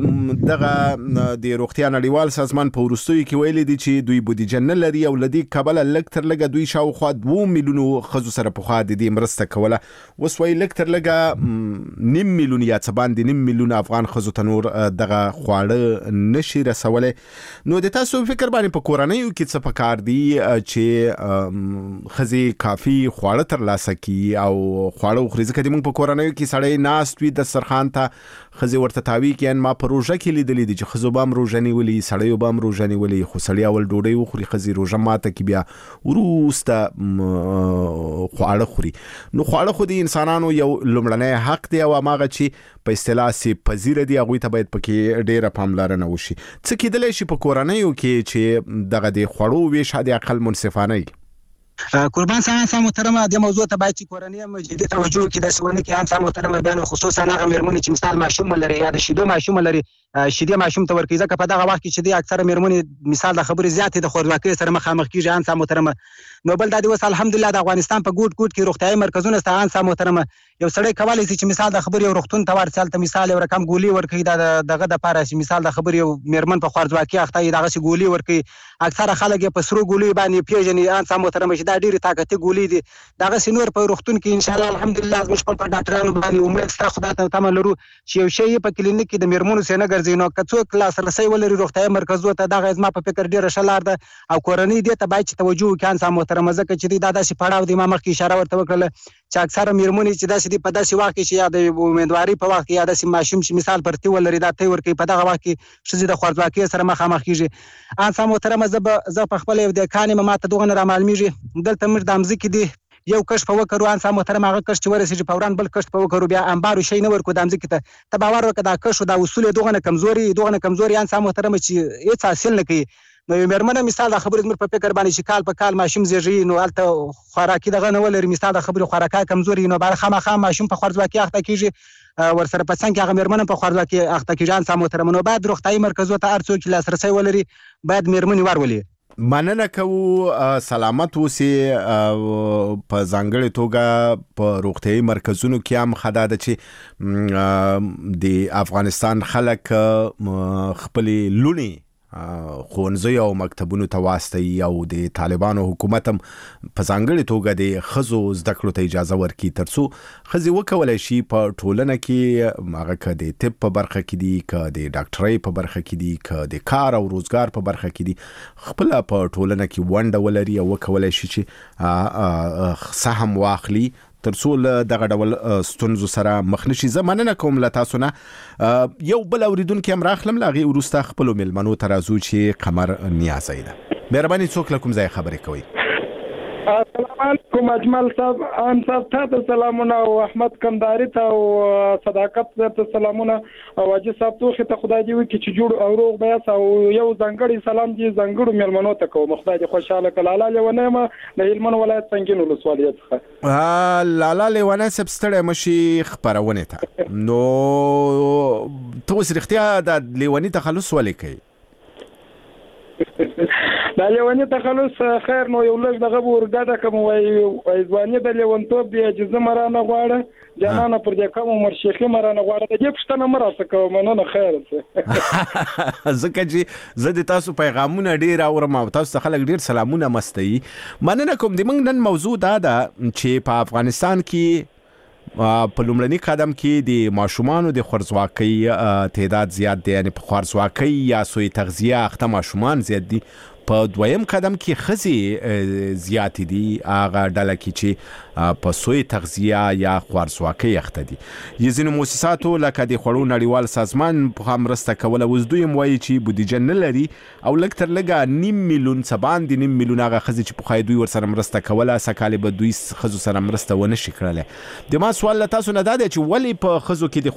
دغه د روغتیا نړیوال سازمان په وروستیو کې ویلي دي چې دوی بودیجه نه لري او له دې کبله لږ تر لږه دوی شاوخوا دوه میلیونو ښځو سره پخوا د دې مرسته کوله، اوس وایي لږ تر لږه نیم میلیون یا څه باندې نیم میلیون افغان ښځو ته نور دغه خواړه نشي رسولی. نو د تاسو فکر باندې په کورنیو کې څه پکار دي چې ښځې کافي خواړه ترلاسه کړي او خواړه وخوري؟ ځکه د موږ په کورنیو کې سړی ناست وي دسترخوان ته ښځې ورته تاوي کړي. ما په روژه کې لیدلی دي چې ښځو به هم روژه نیولي، سړیو به هم روژه نیولي، خو سړي اول ډوډۍ وخوري، ښځې روژه ماته کړي بیا وروسته خواړه خوري. نو خواړه خو د انسانانو یو لومړنی حق دی او هماغه چې په اصطلاح سي پذیره دي هغوی ته باید پکې ډیره پاملرنه وشي. څه کېدلی شي په کورنیو کې چې دغه د خوړو ویش حد اقل منصفانه وي؟ قربان سان سم محترمه د موضوع ته باید چې کورنۍ مجدي توجه کړي د سونه کې ان سم محترمه بیان خصوصا هغه مېرمنې چې مثال ماشوم لري یا د شیدو ماشوم لري شیدې ماشوم ته ورکړي ځکه په دغه وخت کې چې د اکثره مېرمنې مثال د خبرې زیاتې د خوراکي سره مخامخ کیږي ان سم محترمه نو بل د دې وس الحمدلله د افغانستان په ګوټ ګوټ کې روغتيایي مرکزونه ست ان سم محترمه یو سړی کولای شي چې مثال د خبرې یو روغتون ته ورسال ته مثال یو رقم ګولي ورکړي د دغه د پاره چې مثال د خبرې یو مېرمن په خوارځواکي اخته دغه سي ګولي ورکړي اکثره خلک په سرو ګولي باندې پیژني ان سم محترمه چې دا ډېری طاقتي ګولي دي دغه سينور په روغتون کې ان شاء الله الحمدلله موږ خپل په ډاکټرانو باندې امید ستاسو خدای ته تمه لرو چې یو شی په کلینیک کې د مېرمنو سینه ګرځي نو کڅو کلاس رسي ولري روغتيایي مرکزو ته دغه ازما په فکر ډیره شلار ده او کورنۍ دې ته باید توجه وکړي ان سم محترمه ځکه چې دا داسې پړاو د ما مخ کې اشاره ورته وکړه چې اکثره مېرمنې چې داسې په داسې وخت کې چې یا د امیدواري په وخت کې یا داسې ماشوم چې مثال پرتی ولري دا ته ورکې په دغه وخت کې ښځې د خوارځواکۍ سره مخامخ کیږي ان سم محترمه زه په خپل یو د کانې ماته دغه نه رامعلومیږي دلته موږ د امځکې دي یو کشف وکړو ان سم محترمه هغه کشف ورسېږي فوران بل کشف وکړو بیا انبارو شي نه ورکو د امځکې ته ته باور وکړه دا کشف دا اصول دغه نه کمزوري دغه نه کمزوري ان سم محترمه چې هیڅ حاصل نه کوي نو مېرمنه مثال د خبرې زموږ په فکر باندې چې کال په کال ماشوم زیږي نو الته خوراکي دغه نه ولري مثال د خبرې خوراکه کمزوري نو بار خامخا ماشوم په خوارځواکۍ اخته کیږي ورسره په څنګ کې هغه مېرمنه په خوارځواکۍ اخته کیږي ان سم محترمه نو باید روغتيایي مرکزو ته هر څوک لاسرسي ولري باید مېرمنې ورولي مننه کوو سلامت اوسئ په ځانګړې توګه په روغتيایي مرکزونو کې هم خدا ده چې د افغانستان خلک خپل لونی ښوونځي او مکتبونو ته واستوي او د طالبانو حکومت هم په ځانګړې توګه د ښځو زده کړو ته اجازه ورکړي تر څو ښځې وکولی شي په ټولنه کې هغه که د طب په برخه کې دي که د ډاکټرۍ په برخه کې دي که د کار او روزګار په برخه کې دي خپله په ټولنه کې ونډه ولري او وکولی شي چې سهم واخلي تر څو له دغه ډول ستونزو سره مخ نشي. زه مننه کوم له تاسو نه. یو بل اوریدونکی هم راخلم له هغې وروسته خپلو میلمنو ته راځو چې قمر نیازی ده. مهرباني څوک له کوم ځای خبرې کوئ؟ السلام علیکم اجمل صاحب ان صاحب ته سلامونه او احمد کندهاري ته او صداقت ته سلامونه او اجي صاحب ته ته خدای دې وکړي چې جوړ او روغ بیاس او یو ځانګړي سلام دي ځانګړو مېلمنو ته کوم خدای دې خوشاله کړي. لاله لیونه ما د هلمند ولایت څنګه ولسوالۍ څخه لاله لیونه سبستړی مشي خبرونه ته نو تو سرختیا د لیونی تخلص ولې کوي دا لیونی تخلص خیر نو یو لږ دغه ورګاده کوم وای ځواني د لیونتوب دی چې زمرا نه غواړه جانانه پر دې کوم عمر شیخي مرا نه غواړه د دې پښتنه مرا کوم نه نه خیر څه زکه چې زه د تاسو پیغامونه ډیر اورم او تاسو خلک ډیر سلامونه مستي مننه کوم د موږ نن موضوع دا ده چې په افغانستان کې په لومړني قدم کې د ماشومانو د خوارځواکۍ تعداد زیات دی یعنی په خوارځواکۍ یا سوی تغذیه اخته ماشومان زیات دي په دویم قدم کې ښځې زیات دي هغه ډله کې چې په سوی تغذیه یا خوارځواکۍ اخته دي. ځینو مؤسساتو لکه د خوړو نړیوال سازمان په مرسته کوله اوس دوی هم وایي چې بودیجه نه لري او لږ تر لږه نیم میلیون څه باندې نیم میلیون هغه ښځې چې پخوا دوی ورسره مرسته کوله سږکال به دوی ښځو سره مرسته ونه شي کړلی. د ما سوال له تاسو نه دا دی چې ولې په ښځو کې د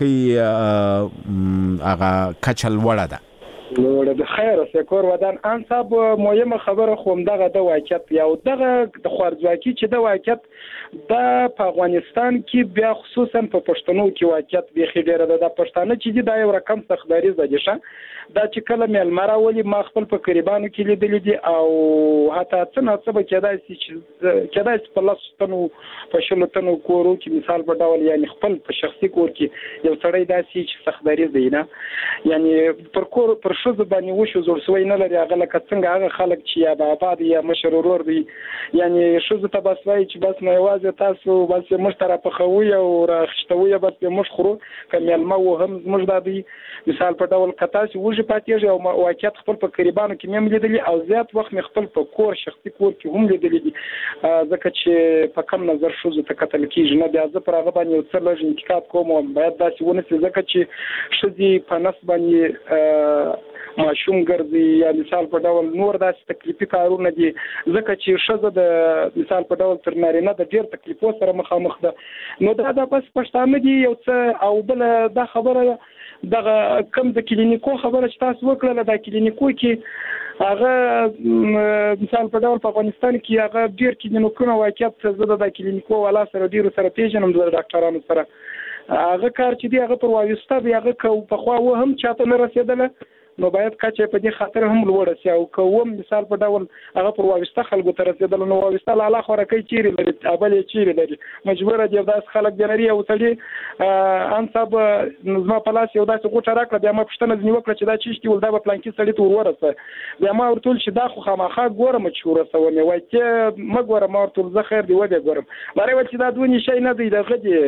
خوارځواکۍ هغه کچه لوړه ده؟ نو د خیر سکور ودان ان صاحب مهمه خبره خوم دغه د واقعیت یو دغه د خوارځواکۍ چې د واقعیت د په افغانستان کې بیا خصوصا په پښتنو کې واقعیت به خډيره ده د پښتانه چې دا یو رقم تخداري زده شه دا چې کله ملمره ولي ما خپل په قریبانو کې لیدل دي او حتی څنګه څه به کېدای شي چې کېدای شي په لاسونو په شلوتونو کورو کې مثال په ډول یعنی خپل په شخصي کور کې یو سړی داسي چې تخداري دی نه یعنی پر کور پر شوز باندې وشو زور سوی نه لري هغه لکه څنګه هغه خلک چې یا بابا دی یا مشر ورور دی یعنی شوز ته بس وای چې بس نه یوازې تاسو بس مشترک په خوي او راخشتوي بس په مشخرو کمل ما وهم موږ د مثال په ډول کتا چې وږي پاتېږي او واقعیت خپل په قریبانو کې مې لیدلې او زیات وخت مې خپل په کور شخصي کور کې هم لیدلې دي ځکه چې په کم نظر شوز ته قتل کیږي نه بیا زه پر هغه باندې یو څه لږ انتقاد کوم او باید داسې ونه شي ځکه چې شذي په نس باندې ماشوم ګرځي یا مثال په ډول نور داسې تکلیفي کارونه دي ځکه چې ښځه د مثال په ډول تر نارینه د ډېر تکلیفو سره مخامخ ده نو دا د بس پښتانه دي یو څه او بل دا خبره دغه کم د کلینیکو خبره چې تاسو وکړه د کلینیکو کې هغه مثال په ډول په افغانستان کې هغه ډیر کلینیکونه واقعیت زده د کلینیکو ولا سره ډیر سره پیژنم د ډاکټرانو سره هغه کار چې دی هغه پر واوسته دی هغه کو په خوا و هم چاته نه رسیدله نو باید کچې په دې خاطر هم لوړ شي او کوم مثال په ډول هغه پر واوسته خلکو ته رسیدل نو واوسته لاله خو راکې چیرې لري ابل چیرې لري مجبور دي داس خلک جنري او سړي ان صاحب نظم په لاس یو داسې غوټه راکړه بیا ما پښتنه ځنی وکړه چې دا چی شتي ول دا په پلانکی سړی ته ورورسه بیا ما ورتول چې دا خو خامخا ګورم چې ورسونه وای چې ما ګورم ما ورتول زه خیر دی ودی ګورم ماره و چې دا دونی شي نه دی دغه دي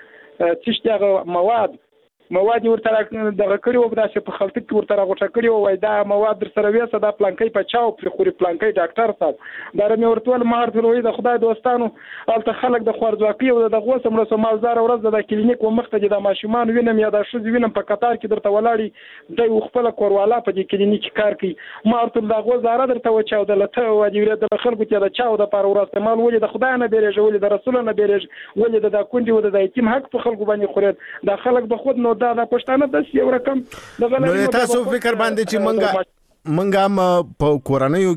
چې شته مواد مواد ورته دغه کړي او داسې په خلطه کې ورته راغوټه کړي وای دا مواد در سره وېسه دا پلانکی په چاو پر خوري پلانکی ډاکټر صاحب دا مې ورتول مهار ته د خدای دوستانو الته خلک د خوارځواکي او د غوسه مړه مالدار ورځ د کلینیک و مخته د ماشومان وینم یا د شوز وینم په قطار کې درته ولاړی د خپل کوروالا په دې کلینیک کار کوي مهار ته د غوزاره درته وچاو د لته و دی د خلکو ته د چاو د پر ورځ مال ولې د خدای نه بیرېږي ولې د رسول نه بیرېږي ولې د کونډي و د یتیم حق په خلکو باندې خوري د خلک د خود نو دا د پښتانه د یو رقم نو تاسو فکر باندې چې منګه منګه په کورنیو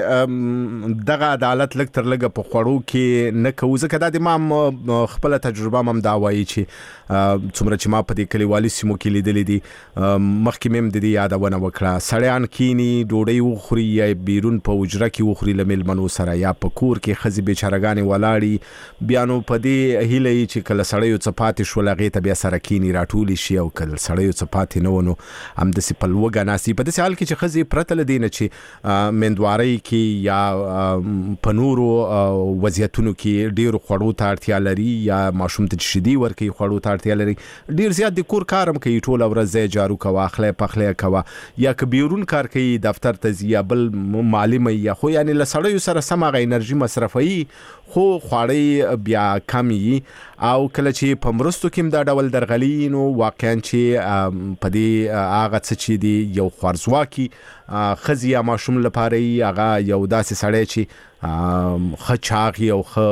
کې دغه عدالت لک تر لګه په خړو کې نه کوي ځکه د امام خپل تجربه مم دا وایي چې څومره چې ما په دې کلیوالي سیمو کې لیدلې دي مخکې مم د دې یادونه وکړه سړیان کینی ډوډۍ وخوري یا بیرون په وجره کې وخوري لمل منو سره یا په کور کې خزي بیچارهګانی ولاړی بیانو په دې هیله چې کله سړیو صفات شو لغې ته بیا سره کینی راټول شي او کله سړیو صفات نه ونو هم د سپل وګا ناسي په دې حال کې چې خزي پرتل دینه چې مندواري کې یا پنورو وضعیتونو کې ډیر خړو ته اړتیا لري یا ماشوم ته شدي ورکی خړو ته اړتیا لري ډیر زیات د کور کارم کوي ټول ورځ جارو کوا اخله پخله کوا یا کبیرون کار کوي دفتر ته زییا بل معلم یا خو یعنی لسړیو سره سمغه انرژي مصرفي خو خواړی بیا کمی او کله چې په مرستو کې دا ډول درغلي نو واقعا چې په دې هغه څه چې دی یو خورزواکي خزي یا ماشوم لپاره هغه یو داسې سړی چې خچاغي او خ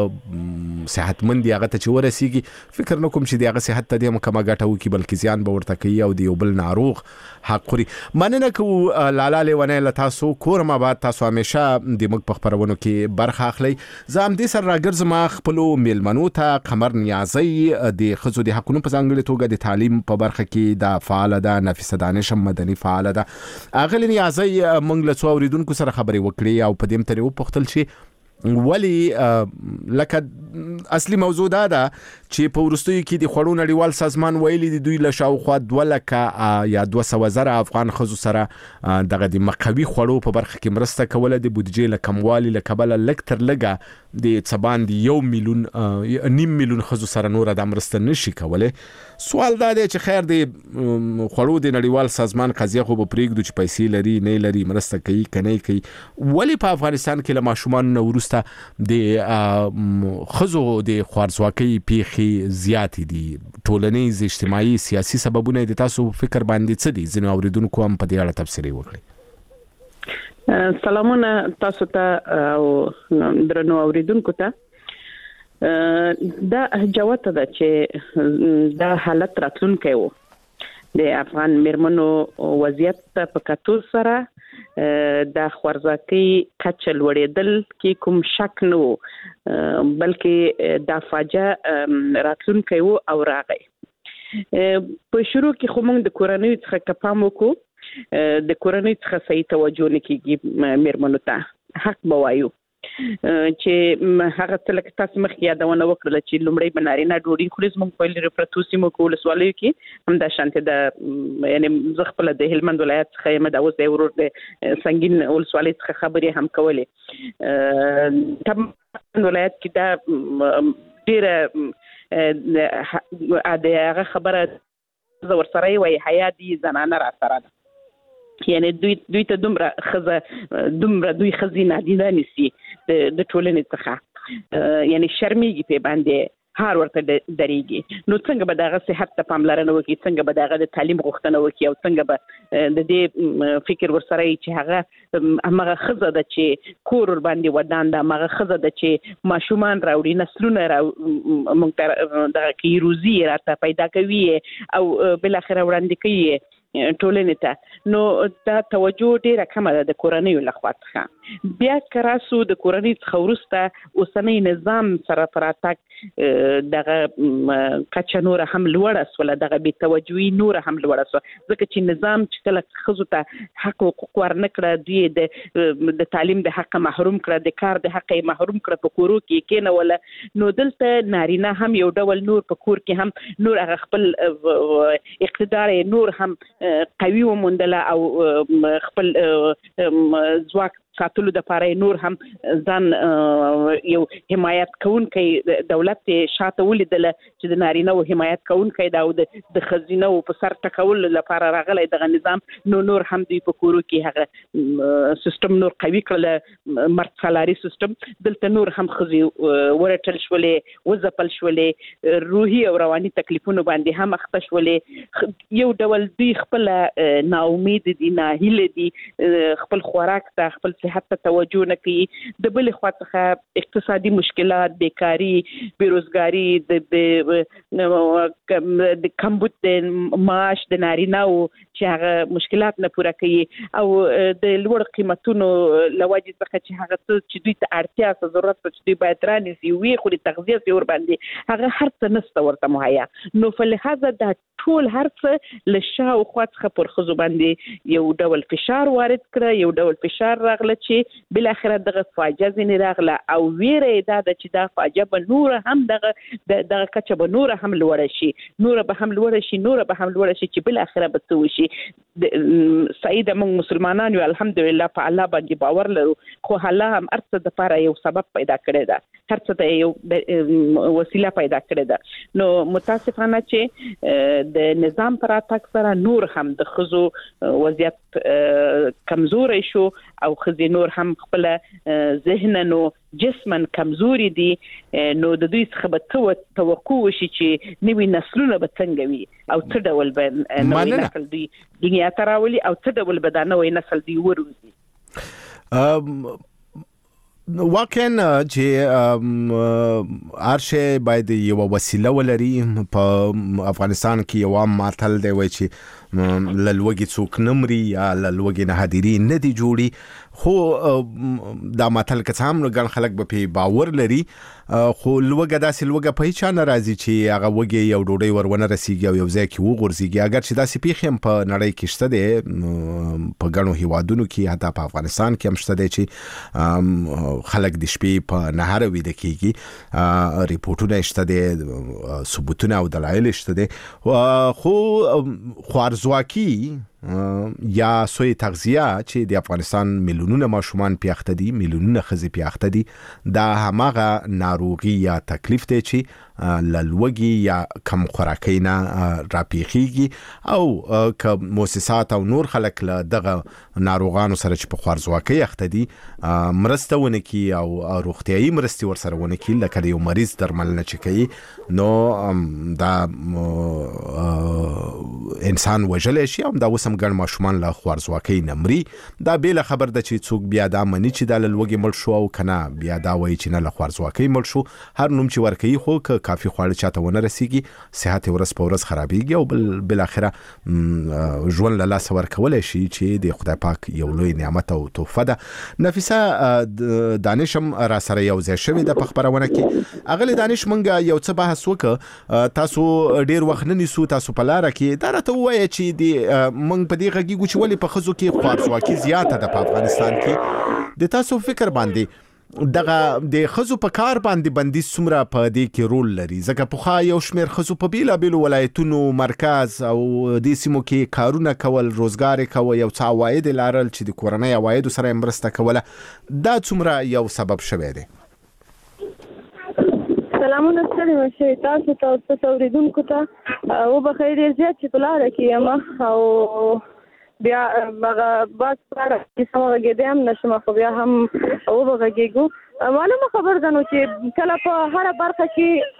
صحتمند هغه ته چې ورسیږي فکر نکوم چې دغه صحت ته د مکمه غټو کې بلکې زیان به ورته کوي او د یو بل ناروغ حق خوري مننه کو لالا لیونه لتا سو کورما بعد تاسو همیشه د مک په خبرونو کې برخه اخلي زم دې سر راګرځم خپل میلمنو ته قمر نیازي د خزو د حقونو په ځانګړي توګه د تعلیم په برخه کې د فعال ده نفیسه دانش مدني فعال ده اغلی نیازي موږ له څو اوریدونکو سره خبرې وکړې او په دې متریو پختل شي ولی لکه اصلي موضوع دا ده چې په ورستیو کې د خړو نړیوال سازمان ویلي دي دوی له شاوخوا دوه لکه یا دوه سوه زره افغان خزو سره دغه د مقوي خړو په برخه کې مرسته کوله د بودیجې له کموالي له کبله لکتر لګه د څبان دی یو میلیون نیم میلیون خزو سره نور د مرسته نشي کوله سوال دا دی چې خیر د خړو د نړیوال سازمان قضیه خو په پریږدو چې پیسې لري نه لري مرسته کوي کنه کوي ولی په افغانستان کې له ماشومان نورسته د خزو د خوارزواکي پیخي زیات دي ټولنیز اجتماعي سیاسي سببونه د تاسو فکر باندې څه دي ځنه اوریدونکو هم په دې اړه تفسیر وکړي سلامونه تاسو ته او درنو اوریدونکو ته دا جوته ده چې دا حالت راتلونکي وو د افغان مرمنو وضعیت په کتو سره د خورزاکي کچل وړېدل کې کوم شک نه وو بلکې د فاجعه راتلونکي وو او راغی په شروع کې خو موږ د کورنۍ څخه کپام وکړو د کورنۍ څخه صحیح توجه نه کیږي مرمنو ته حق بوایو چې هغه تلک تاسو مخ یادونه وکړه چې لومړی بنارینه ډوډۍ خوري زموږ په لری پروتوسی مو کول سوالو کې هم د شانته د یعنی زغپل د هلمند ولایت څخه مده اوس د ورور د سنگین اول سوالې څخه خبرې هم کولې تم ولایت کې دا ډیره د هغه خبره زور سره وي حیا دي زنانه را سره ده یعنی دوی دوی ته دومره خزه دومره دوی خزینه دي نه نسی د ټولنې څخه یعنی شرمېږي په باندې هار ورته درېږي نو څنګه به دغه صحت ته پاملرنه وکړي څنګه به دغه د تعلیم غوښتنه وکړي او څنګه به د دې فکر ورسره چې هغه هغه خزه ده چې کور ور باندې ودان ده هغه خزه ده چې ماشومان راوړي نسلونه را موږ ته دغه کی روزي راته پیدا کوي او بل اخر وړاندې کوي ټولنې ته نو دا توجه ډیره کمه ده د کورنیو لخوا څخه بیا کراسو د کورنۍ څخه وروسته اوسنی نظام سره پراتک دغه کچه نور هم لوړه سوله دغه بې توجهي نور هم لوړه سوله ځکه چې نظام چې کله ښځو ته حق حقوق ورنکړه دوی د تعلیم د حق محروم کړه د کار د حق محروم کړه په کورو کې کېنوله نو دلته نارینه هم یو ډول نور په کور کې هم نور هغه خپل اقتدار نور هم قوي وموندله او خپل ځواک ساتلو د پاره نور هم ځان یو حمایت کوونکی دولت شاته ولیدل چې د نارینه او حمایت کوونکی دا د خزینه او په سر ټکول لپاره راغلی دغه نظام نو نور هم دوی په کورو کې هغه سیستم نور قوي کړل مرد سالاري سیستم دلته نور هم خزي ورټل شولې وزپل شولې روحي او رواني تکلیفونو باندې هم اخته شولې یو ډول دوی خپل ناامید دي ناهیله دي خپل خوراک ته خپل صحت ته توجه نه کوي د بل خوا څخه اقتصادي مشکلات بیکاری بیروزګاری د د کمبود د معاش د نارینه او چې هغه مشکلات نه پوره کوي او د لوړ قیمتونو لوجه څخه چې هغه چې دوی ته اړتیا څه ضرورت چې دوی باید رانیسي وي خو د تغذیه سي ور باندې هغه هر څه نسته ورته مهیا نو فلهذا دا ټول هر څه له شا او خوا څخه پر خزو باندې یو ډول فشار وارد کړ یو ډول فشار راغله چې بل اخر دغه فاجعه زنی راغله او ویره دا چې دا فاجعه به نور هم دغه دغه کچه به نور هم لوړ شي نور به هم لوړ شي نور به هم لوړ شي چې بل اخر به څه وشي سعید موږ مسلمانان یو الحمدلله په الله باندې باور لرو خو الله هم ارڅ د لپاره یو سبب پیدا کړی دا هر څه ته یو وسیله پیدا کړی دا نو متاسفانه چې د نظام پر اتاک سره نور هم د خزو وضعیت کمزوري شو او خزي نور هم خپل ذهننو جسمن کمزوري دي نو د دوی څخه به توقع وشي چې نوې نسلونه به څنګه وي او څه ډول به نوې نسل دوی دنیا ته راولي او څه ډول به دا نوې نسل دوی وروزي واقعا چې ارشه باید یو وسیله ولري په افغانستان کې یو عام ماتل دی وای چې للوګي څوک نمري یا للوګي نه حاضری نه دی جوړي خو دا ماتل که هم ګڼ خلک به په باور لري خو لوګه داسې لوګه په هیڅ نه راځي چې هغه وګي یو ډوډۍ ورونه رسیږي او یو ځای کې وغورځيږي اگر چې داسې پیښې په نړۍ کې شته دي په ګڼو هیوادونو کې حتی په افغانستان کې هم شته دي چې خلک د شپې په نهار ویده کیږي ریپورتونه شته دي ثبوتونه او دلایل شته دي خو خوارزواکی یا سوی تغذیه چې د افغانستان میلیونونه ماشومان پیاخته دي میلیونونه خزي پیاخته دي دا همغه ناروغي یا تکلیف دی چې للوګي یا کم خوراکۍ نه راپیخيږي او که مؤسسات او نور خلک له دغه ناروغانو سره چې په خوارزواکۍ اخته دي مرسته ونه کی او روغتيایي مرستي ور سره ونه کی لکه یو مریض درملنه چي نو دا انسان وجل شي او دا وسم ګڼ ماشومان له خوارزواکۍ نمري دا بیل خبر د چې څوک بیا دا منی چې د لوګي مل شو او کنه بیا دا وایي چې نه له خوارزواکۍ مل شو هر نوم چې ورکوي خو که کافي خواړه چاته ونه رسیږي صحت ورځ په ورځ خرابېږي او بل بل اخره ژوند له لاس ورکول شي چې د خدای پاک یو لوی نعمت او تحفه ده نفیسه دانشم را سره یو ځای شوی د خبرونه کې اغلی دانش منګه یو څه بحث وکړه تاسو ډیر وخت نه نیسو تاسو په لار کې دا راته وایي چې د منګ په دې غږی چې ولې په خزو کې خوارزواکي زیاته ده په افغانستان کې د تاسو فکر باندې دغه د خزو په کار باندې بندي سمره په دې کې رول لري ځکه په خا یو شمیر خزو په بیلا بیل ولایتونو مرکز او د سیمو کې کارونه کول روزګار کول یو څه عواید لرل چې د کورنۍ عواید سره مرسته کوله دا څومره یو سبب شوی دی سلامونه ستړي مشه تاسو ته اوریدونکو ته او بخیر زیات چې تلاره کیما او بیا هغه باز پر چې سمغه ګدم نشم خو بیا هم او بغږیګو معلومه خبر ده نو چې کله په هر برخه کې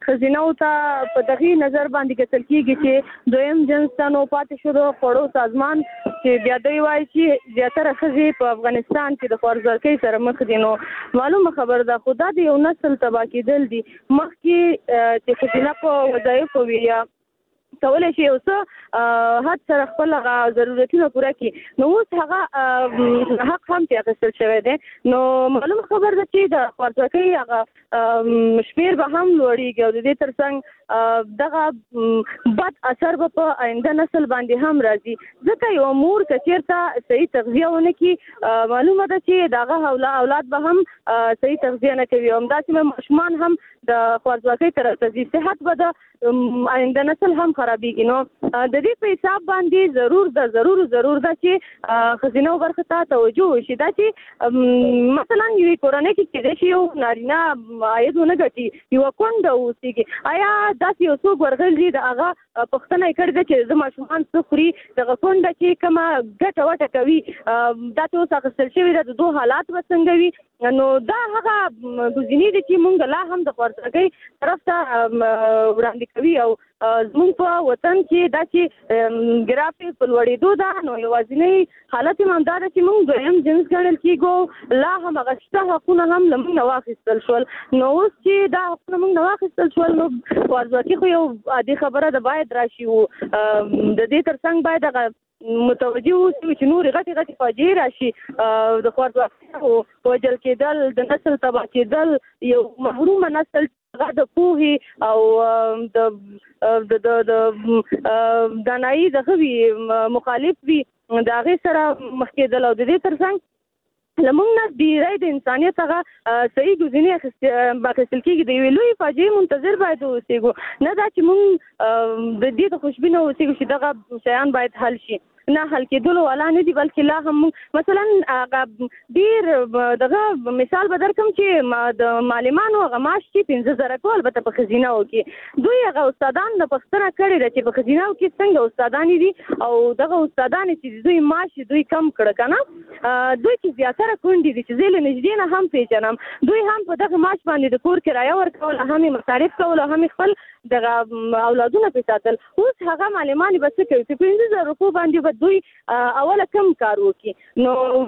خزینه او ته په دغه نظر باندې کتل کیږي چې دویم جنس تنو پاتې شو د خوړو سازمان چې بیا دوی وایي چې زیاتره ښځې په افغانستان کې د خوارځواکۍ سره مخ دي. نو معلومه خبره ده خو دا د یو نسل تباه کېدل دي. مخکې چې ښځینه په وظایفو وي یا کولی شي یو څه حد سره خپل ضرورتونه پوره کړي، نو اوس هغه حق هم پرې اخیستل شوی دی. نو معلومه خبره ده چې د خوارځواکۍ هغه شمېر به هم لوړېږي او د دې تر څنګ دغه بد اثر به په آینده نسل باندې هم راځي. ځکه یو مور که چېرته صحیح تغذیه ونه کړي، معلومه ده چې د هغه اولاد به هم صحیح تغذیه نه کوي او همداسې به ماشومان هم د خوارځواکۍ طرف ته ځي، صحت به د آینده نسل هم خرابېږي. نو د دې په حساب باندې ضرور ده ضرور ضرور ده چې ښځینه برخې ته توجه وشي. دا چې مثلا یوې کورنۍ کې کېدای شي یو نارینه عاید ونه ګټي، یوه کونډه اوسېږي، آیا داسې یو څوک ورغلی د هغه پوښتنه یې کړې ده چې زه ماشومان څه خوري، دغه کونډه چې کومه ګټه وټه کوي دا چې اوس اخیستل شوې ده د دوه حالات به څنګه وي. نو دا هغه ګزینې دي چې مونږ لا هم د خوارځواکۍ طرف ته وړاندې کوي او زموږ په وطن کې دا چې ګرافي په لوړېدو ده، نو یوازینی حالت هم همدا ده چې مونږ دویم جنس ګڼل کېږو، لا هم هغه شته حقونه هم له موږ نه واخیستل شول. نو اوس چې دا حقونه موږ نه واخیستل شول نو خوارځواکي خو یو عادي خبره ده، باید راشي و د دې تر څنګ باید هغه متوجه اوسو چې نورې غټې غټې فاجعې راشي. د خوارځواکۍ وژل کېدل، د نسل تباه کېدل، یو محرومه نسل هغه د پوهې او د د د دانایي دغه وي مخالف وي د هغې سره مخ کېدل او د دې تر څنګ له موږ نه ډېری د انسانیت هغه صحیح ګزینې اخیستل کېږي. د یوې لویې فاجعې منتظر باید اوسېږو، نه دا چې موږ د دې د خوشبینه اوسېږو چې دغه شیان باید حل شي. نه حل کېدلو والا نه دي، بلکې لا هم مثلا هغه ډېر دغه مثال به درکړم چې د معلمانو هغه معاش چې پنځه زره کو البته په ښځینهو کې دوی هغه استادان د پوښتنه کړې ده چې په ښځینهو کې څنګه استادانې دي او دغه استادانې چې دوی معاش دوی کم کړه که نه، دوی چې زیاتره کونډې دي چې زه له نږدې نه هم پېژنم، دوی هم په دغه معاش باندې د کور کرایه ورکول، هم یې مصارف کول او هم یې خپل دغه اولادونه پرې ساتل. اوس هغه معلمانې به څه کوي چې پنځه زره روپو باندې به دوی اوله کم کار وکړي.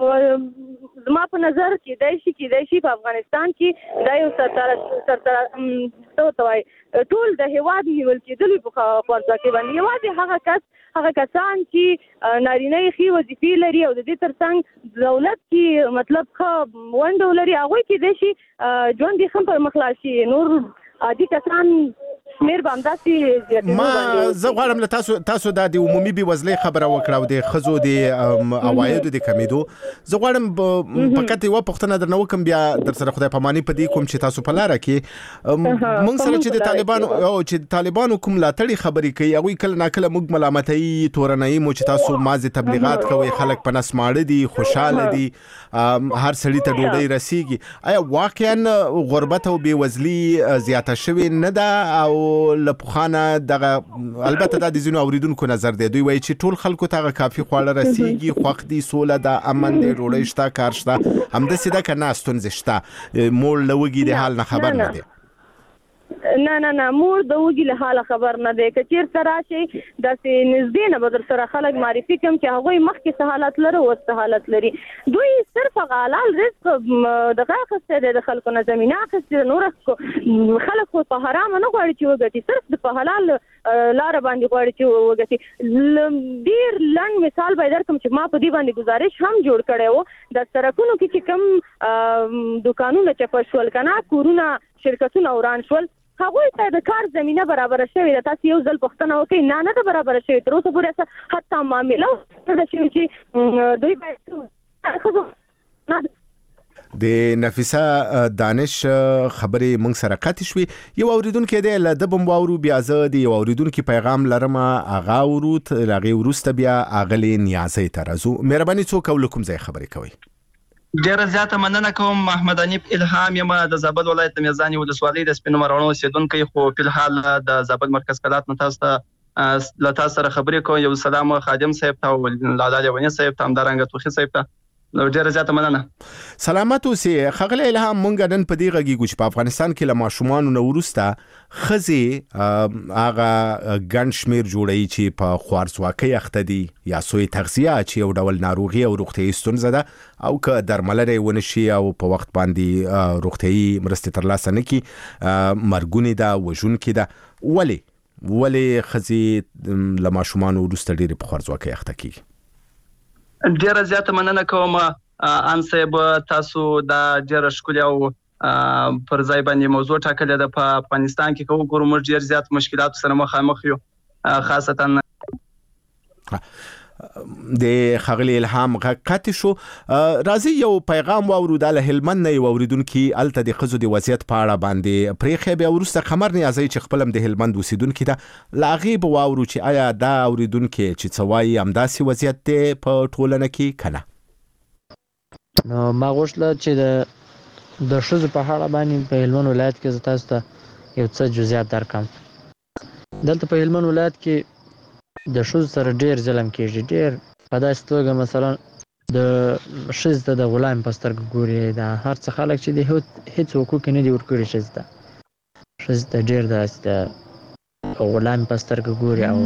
نو زما په نظر کېدای شي کېدای شي په افغانستان کې دا یو سرسره څه ورته وایي ټول د هېواد نیول کېدلو په خوارځواکۍ باندې یوازې هغه کس هغه کسان چې نارینه یې ښې وظیفې لري او د دې تر څنګ دولت کې مطلب ښه ونډه ولري، هغوی کېدای شي ژوند یې ښه پر مخ لاړ شي. نور عادي کسان شمیر به همداسې ما زه غواړم له تاسو تاسو دا د عمومي بېوزلۍ خبره وکړه او د ښځو د عوایدو د کمېدو. زه غواړم فقط یوه پوښتنه درنه وکړم، بیا در سره خدای پاماني په دې کوم چې تاسو په لاره کې موږ سره چې د طالبانو او چې د طالبانو کوم ملاتړي خبرې کوي، هغوی کله ناکله موږ ملامتوي تورنوي مو چې تاسو مازې تبلیغات کوئ، خلک په نس ماړه دي، خوشحاله دي، هر سړي ته ډوډۍ رسیږي. آیا واقعا غربت او بېوزلي زیاته شوې نه ده او له پخوانه دغه البته دا د ځینو اوریدونکو نظر دی، دوی وایي چې ټول خلکو ته هغه کافي خواړه رسیږي، خوښ دي، سوله ده، امن دی، ډوډۍ شته، کار شته، همداسې ده که نه ستونزې شته، مور له وږي د حال نه خبر نه دی؟ نه نه نه مور د وږي له حاله خبر نه دی. که چېرته راشي داسې نږدې نه به در سره خلک معرفي کړم چې هغوی مخکې څه حالت لري اوس څه حالت لري. دوی صرف هغه حلال رزق دغه اخیستی دی، د خلکو نه زمینه اخیستې ده، نور خلک خو په حرامه نه غواړي چې وګټي، صرف په حلال لاره باندې غواړي چې وګټي. ډېر لنډ مثال به یې درکړم چې ما په دې باندې ګزارش هم جوړ کړی و، د سړکونو کې چې کوم دوکانونه چپه شول که نه، کورونه شرکتونه وران شول، هغوی ته د کار زمینه برابره شوې ده. تاسو یو ځل پوښتنه وکړئ، نه نه ده برابره شوې، تر اوسه پورې حتی معامله نه ده شوې چې دوی باید. د نفیسه دانش خبرې موږ سره قطع شوې. یو اوریدونکی دی له ده به واورو، بیا زه د یو اوریدونکي پیغام لرم، هغه اورو، له هغې وروسته بیا اغلې نیازۍ ته راځو. مهرباني څوک او له کوم ځای خبرې کوئ؟ ډیره زیاته مننه کوم. محمد حنیف الهام یم د زابل ولایت د میزانې ولسوالۍ د سپینو مروړو اوسېدونکی، خو په الحال د زابل مرکز کلات نه تاسو ته له تاسو سره خبرې کوم. یو سلام خادم صاحب ته او لاله لیونی صاحب ته، همدارنګه توخي صاحب ته. نو ډیره زیاته مننه. سلامات اوسئ. خغلی الهام مونږ نن په دې غږیږو چې په افغانستان کې له ماشومانو نه وروسته ښځې هغه ګڼ شمېر جوړوي چې په خوارځواکۍ اخته دي یا سوی تغذیه چې یو ډول ناروغي او روغتیایي ستونزه ده او که درملنه یې ونه شي او په وخت باندې روغتیایي مرستې ترلاسه نه کړي مرګونې ده وژونکې ده. ولې ولې ښځې له ماشومانو وروسته ډېرې په خوارځواکۍ اخته کېږي؟ ډیره زیاته مننه کوم ان صاحب. تاسو دا ډیره ښکلې او پر ځای باندې موضوع ټاکلې ده. په افغانستان کې کوم ګورو موږ ډیر زیات مشکلات سره مخامخ یو، خاصتا د خغلی الهام غکات شو. راځي یو پیغام واورو د هلمند نه اوریدونکو الته د خزو د وضعیت په اړه باندې پرېخې به ورسته خمر نیازي چې خپلم د هلمند اوسیدونکو ته لاغيب واورو چې آیا دا اوریدونکو چې څوای امداسي وضعیت ته په ټولنه کې کنه. نو ما غوښتل چې د د شذ په اړه باندې په هلمند ولایت کې تاسو ته یو څه جزئیات درکم. دلته په هلمند ولایت کې د شذ سره ډیر ظلم کیږي. ډیر په داسې توګه مثلا د شذ ته د غلام په سترګه ګوري. دا هر څه خلک چې د هیڅ حقوق نه دي ورکړي شذ ته شذ ته ډیر د غلام په سترګه ګوري او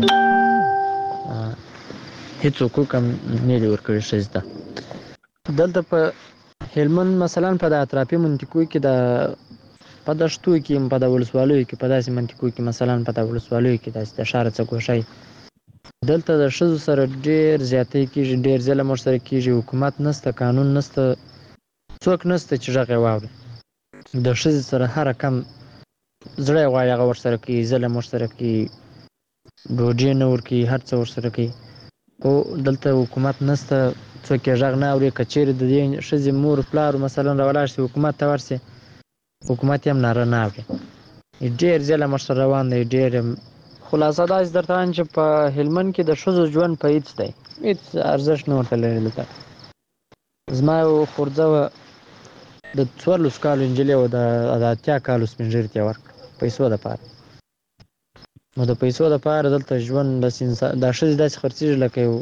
هیڅ حقوق هم نه دي ورکړي شذ ته. دلته په هلمند مثلا په د اطرافي منطقو کې د په دشتو کې په د ولسوالیو کې په داسې منطقو کې مثلا په د ولسوالیو کې د استشاره څخه دلته د شذ سره ډیر زیاتې کیږي، ډیر ظلم ورسره کیږي. حکومت نسته، قانون نسته، څوک نسته چې غږ واوري. د شذ سره هر کم زړه غواړي هغه ورسره کوي، ظلم ورسره کوي، ډوډۍ نه ورکوي، هر څه ورسره کوي. او دلته حکومت نسته، څوک یې غږ نه اوري. کچېرې د دې ښځې مور پلار مثلا راولاړ شي حکومت ته ورسي، حکومت یې هم ناره نه اوري. ډیر ظلم ورسره روان دی. ډیر خلاصه دا چې درته وایم چې په هلمند کې د ښځو ژوند په هېڅ دی، هېڅ ارزښت نه ورته لري. دلته زما یو خورځه وه د څوارلسو کالو نجلۍ وه، د اتیا کالو سپین ږیري ته یې ورکړه پیسو دپاره. نو د پیسو دپاره دلته ژوند داسې انسان دا ښځې داسې خرڅېږي لکه یو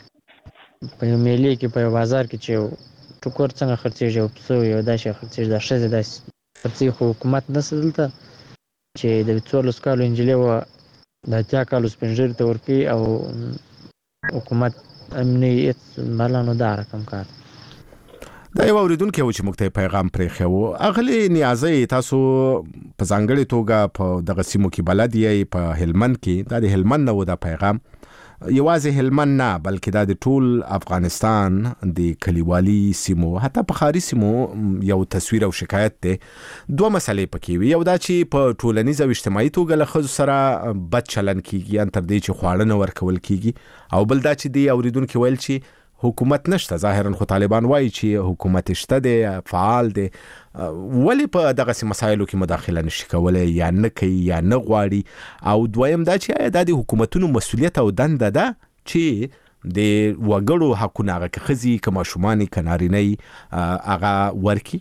په یو میلې کې په یو بازار کې چې یو ټوکر څنګه خرڅېږي، یو پسه یو داسې خرڅېږي. دا ښځې داسې خرڅېږي. خو حکومت نشته دلته چې د څوارلسو کالو نجلۍ وه د اتیا کالو سپین ږیري ته ورکوي او حکومت امني هېڅ بله نو دا رقم کار. دا یو اوریدونکی و چې موږ ته پیغام پرېښی و. اغلې نیازۍ تاسو په ځانګړې توګه په دغه سیمو کې بلد یې په هلمند کې. دا د هلمند نه و دا پیغام، یوازې هلمند نه بلکې دا د ټول افغانستان د کلیوالي سیمو حتی په ښاري سیمو یو تصویر او شکایت دی. دوه مسلې پکې وي. یو دا چې په ټولنیز او اجتماعي توګه له ښځو سره بد چلند کیږي، ان تر دې چې خواړه نه ورکول کیږي. او بل دا چې دی اوریدونکي ویل چې حکومت نشته. ظاهرا خو طالبان وایي چې حکومت شته دی، فعال دی. ولې په دغه مسایلو کې مداخله نشي کولای یا نه کوي یا نه غواړي؟ او دویم دا چې دا د حکومتونو مسؤلیت او دنده ده چې د وګړو حقونه هغه که ښځې که ماشومان که نارینه هغه ورکړي.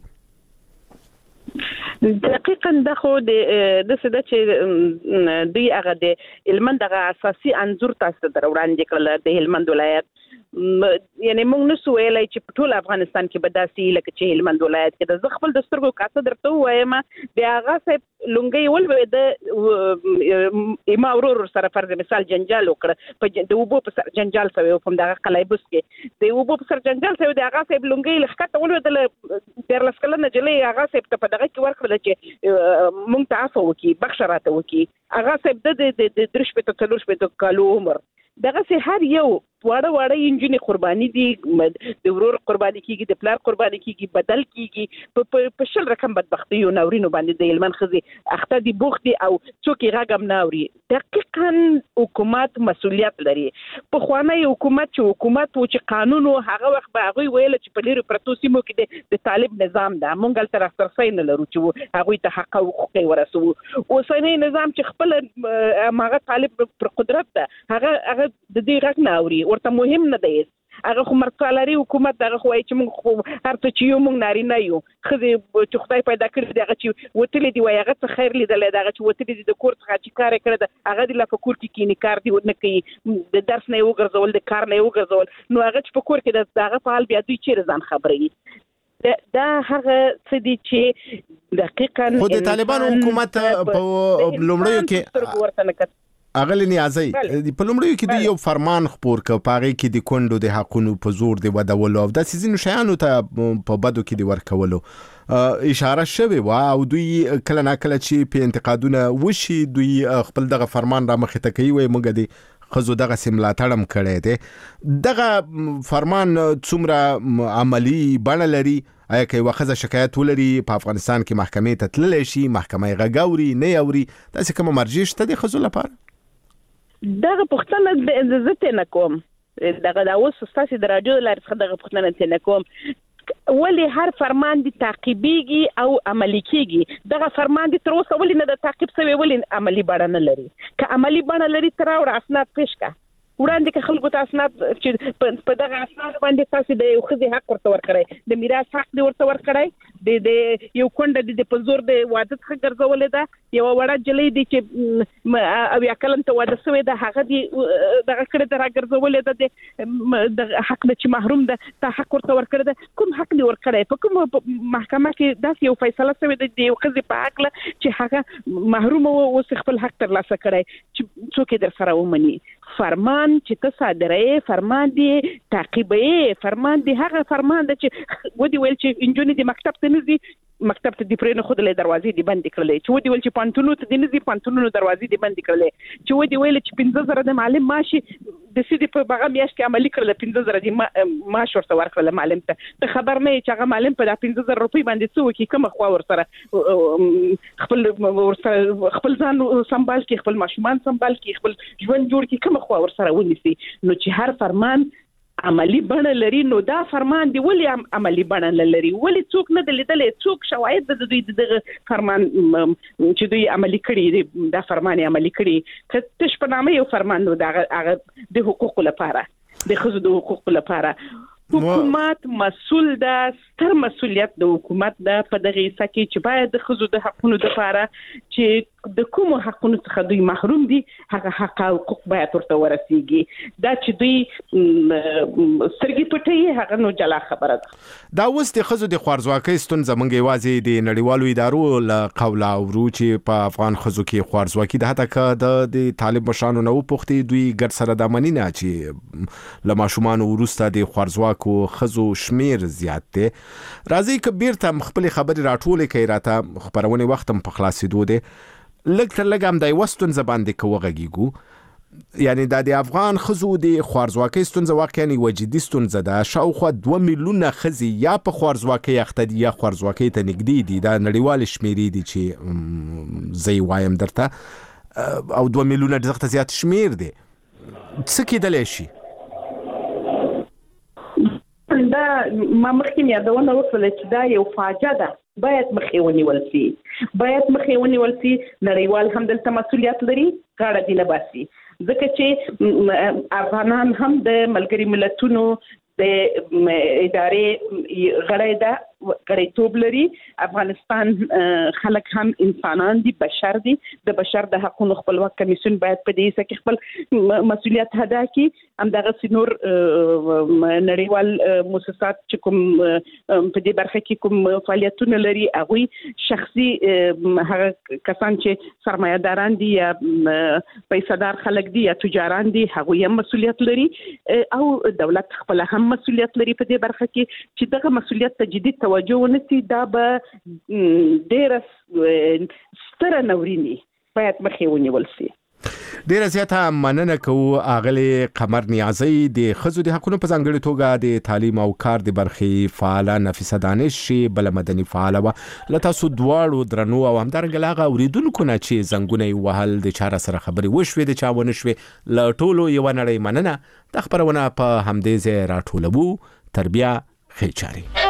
دقیقاً دا خو د داسې ده چې دوی هغه د هلمند هغه اساسي انځور تاسو ته در وړاندې کړل د هلمند ولایت. یعنی موږ نشو ویلای چې په ټول افغانستان کې به داسې لکه چې هلمند ولایت کې د زه خپل د سترګو کاسه درته ووایم د هغه صاحب لونګۍ ولوېده، اما ورور سره فرض مثال جنجال وکړه، د اوبو په سر جنجال شوی و په همدغه قلعهبوس کې د اوبو په سر جنجال شوی، د هغه صاحب لونګۍ له ښکته ولوېدله. دیارلس کلنه نجلۍ هغه صاحب ته په دغه کې ورکړله چې موږ ته عفو وکړي، بخښه راته وکړي. هغه صاحب د د درې شپېته څلور شپېته کالو عمر دغسې هر یو واړه واړه انجونې قرباني دي، د ورور قرباني کیږي، د پلار قرباني کیږي، بدل کیږي په شل رقم بدبختیو ناورینو باندې د هلمند ښځې اخته دي، بوخت دي او څوک یې غږ هم نه اوري. دقیقاً حکومت مسؤلیت لري. پخوانی حکومت چې حکومت و چې قانون و هغه وخت به هغوی ویله چې په لیرې پرتو سیمو کې د طالب نظام ده، موږ هلته راسرسی نه لرو چې هغوی ته حق او حقوق یې ورسوو. اوسنی نظام چې خپله هغه طالب پر قدرت ده هغه هغه د دې غږ نه اوري، ورته مهم نه دی. هغه خو مرسالري حکومت دغه خو چې موږ هر څه چې یو موږ نارینه یو خزي چې خدای پیدا کړی دغه چې وتلې دی وای هغه څه خیر لیدل دغه چې وتلې دی د کور څخه چې کار کړی هغه د لفکور کې کینی کار دی نه کوي د درس نه یو ګرځول د کار نه یو ګرځول نو هغه چې په کور کې دغه په حال بیا دوی چیرې ځان خبري دا هغه څه دي چې دقیقاً خو د طالبانو حکومت په لومړیو کې اغلی نیازي په لومړیو کې د یو فرمان خبر ک پاره کې د کندو د حقونو په زور دی ودولو او د سيزونو شیانو ته په بدو کې دی ورکولو اشاره شوی و او دوی کله نا کله چې په انتقادونه وشي دوی خپل دغه فرمان را مخه ته کوي وي موږ دی خزو دغه سیملاتړم کړی دی دغه فرمان څومره عملی بڼه لري آیا که وخزه شکایت ولري په افغانستان کې محکمې ته تللی شي محکمه غاوري نه اوري تاسو کوم مرجع شته د خزو لپاره دغه پښتنه د عزت نه کوم دغه د اوس ستاسو د رادیو لارې څخه دغه پښتنه نه کوم ولی هر فرمان دی تعقیبیږي او عملی کیږي دغه فرمان دی تر اوسه ولی نه د تعقیب سوی ولی عملی بڼه نه لري که عملی بڼه لري تر اور اسناد پیش کا وړاندې که خلکو ته اسناد چې په دغه اسناد باندې تاسو د یو خزي حق ورته ورکړی د میراث حق دی ورته ورکړی د د یو کونډه د په زور د واده څخه ګرځولې ده یو وړه جلې دی چې او یا کلم ته واده شوی ده هغه دی دغه کړه د راګرځولې ده د حق د چې محروم ده ته حق ورته ورکړی ده کوم حق دی ورکړی په کوم محکمه کې داسې یو فیصله شوی ده د یو خزي په حق چې هغه محروم او خپل حق ترلاسه کړی چې څوک در سره ومني فرمان چې ته صادره فرمان دی تعقیبې فرمان دی هغه فرمان دی چې ودی ویل چې انجونی د مکتب ته نزي مکتب ته دی پرې نه خود له دروازې دی بند کړلې چې ودی ویل چې پانتونو ته دی نزي پانتونو دروازې دی بند کړلې چې ودی ویل چې پنځه زره د معلم ماشي د سیدی په بغه میاش کې عملی کړل پنځه زره دی ماش ورته ورکړل معلم ته ته خبر نه چې هغه معلم په پنځه زره روپۍ باندې څو کې کوم خو ورسره خپل ورسره خپل ځان سمبال کې خپل ماشومان سمبال کې خپل ژوند جوړ کې کوم خو ورسره ونیسي نو چې هر فرمان عملی بڼه لري نو دا فرمان دی ولی عملی بڼه لري ولی څوک نه دلیدلې څوک شواهد د دوی دغه فرمان چې دوی عملی کړي دا فرمان عملی کړي که تش په نامه یو فرمان نو دا د حقوقو لپاره د خزو د حقوقو لپاره حکومت مسؤل ده ستر مسؤلیت د حکومت ده په دغه سکه چې باید د خزو د حقونو لپاره چې د کوم حقونو څخه دوی محروم دي هغه حق او حقوق باید ورته ورسیږي دا چې دوی سرګي پټي هغه نو جلا خبره ده دا اوس د خزو د خوارزواکۍ ستونزه منګي وازي د نړیوالو ادارو له قوله او چې په افغان خزو کې خوارزواکي ده حتی که د طالب مشرانو نو پوښتي دوی ګډ سره د منینه چې لما شومان ورسته د خوارزواکو خزو شمیر زیات دي راځي کبیر ته خپل خبري راټولې کوي راته خبرونه وختم په خلاصېدو دي لږ تر لږ هم د وستون زبان د کوغږیګو یعنی د افغان خزو د خوارزواکۍ ستونزه واقعا یو جدي ستونزه ده شاوخوا دوه میلیونه خزي یا په خوارزواکۍ اخته دي یا خوارزواکۍ ته نږدې دي دا نړیوال شمیرې دي چې زی وایم درته او دوه میلیونه ډېر زیات شمیر دي څه کېدلی شي دا ما مخکې یادونه وکړه چې دا یو فاجعه ده باید مخې ونیول شي باید مخې ونیول شي نړیوال هم دلته مسؤلیت لري غاړه دی نه باسي ځکه چې افغانان هم د ملګری ملتونو د ادارې غړی ده غړیتوب لري افغانستان خلک هم انسانان دي بشر دي د بشر د حقوقو خپلواک کمیسیون باید په دې ځکه خپل مسؤلیت ادا کړي همدغه سينور نړیوال مؤسسات چې کوم په دې برخه کې کوم فعالیتونه لري هغه شخصي هغه کسان چې سرمایه‌داران دي یا پیسادار خلک دي یا تجاران دي هغه هم مسؤلیت لري او دولت خپل هم مسؤلیت لري په دې برخه کې چې دغه مسؤلیت ته جدي توجه ونسی دا به ډېر ستر نورینی باید مخې ونیول شي ډیره زیاته مننه کوو اغلی قمر نیازی د خزو د حقونو په ځانګړي توګه د تعلیم او کار د برخې فعاله نفیسه دانش بل مدني فعاله و لته سو دواړو درنو او همدارنګه لاغه اوریدونکو نه چې زنګونه وهل د چاره سره خبري وشوي د چاونه شوي ل ټولو یو نړۍ مننه د خبرونه په همدې ځای راټولبو تربیه خېچاري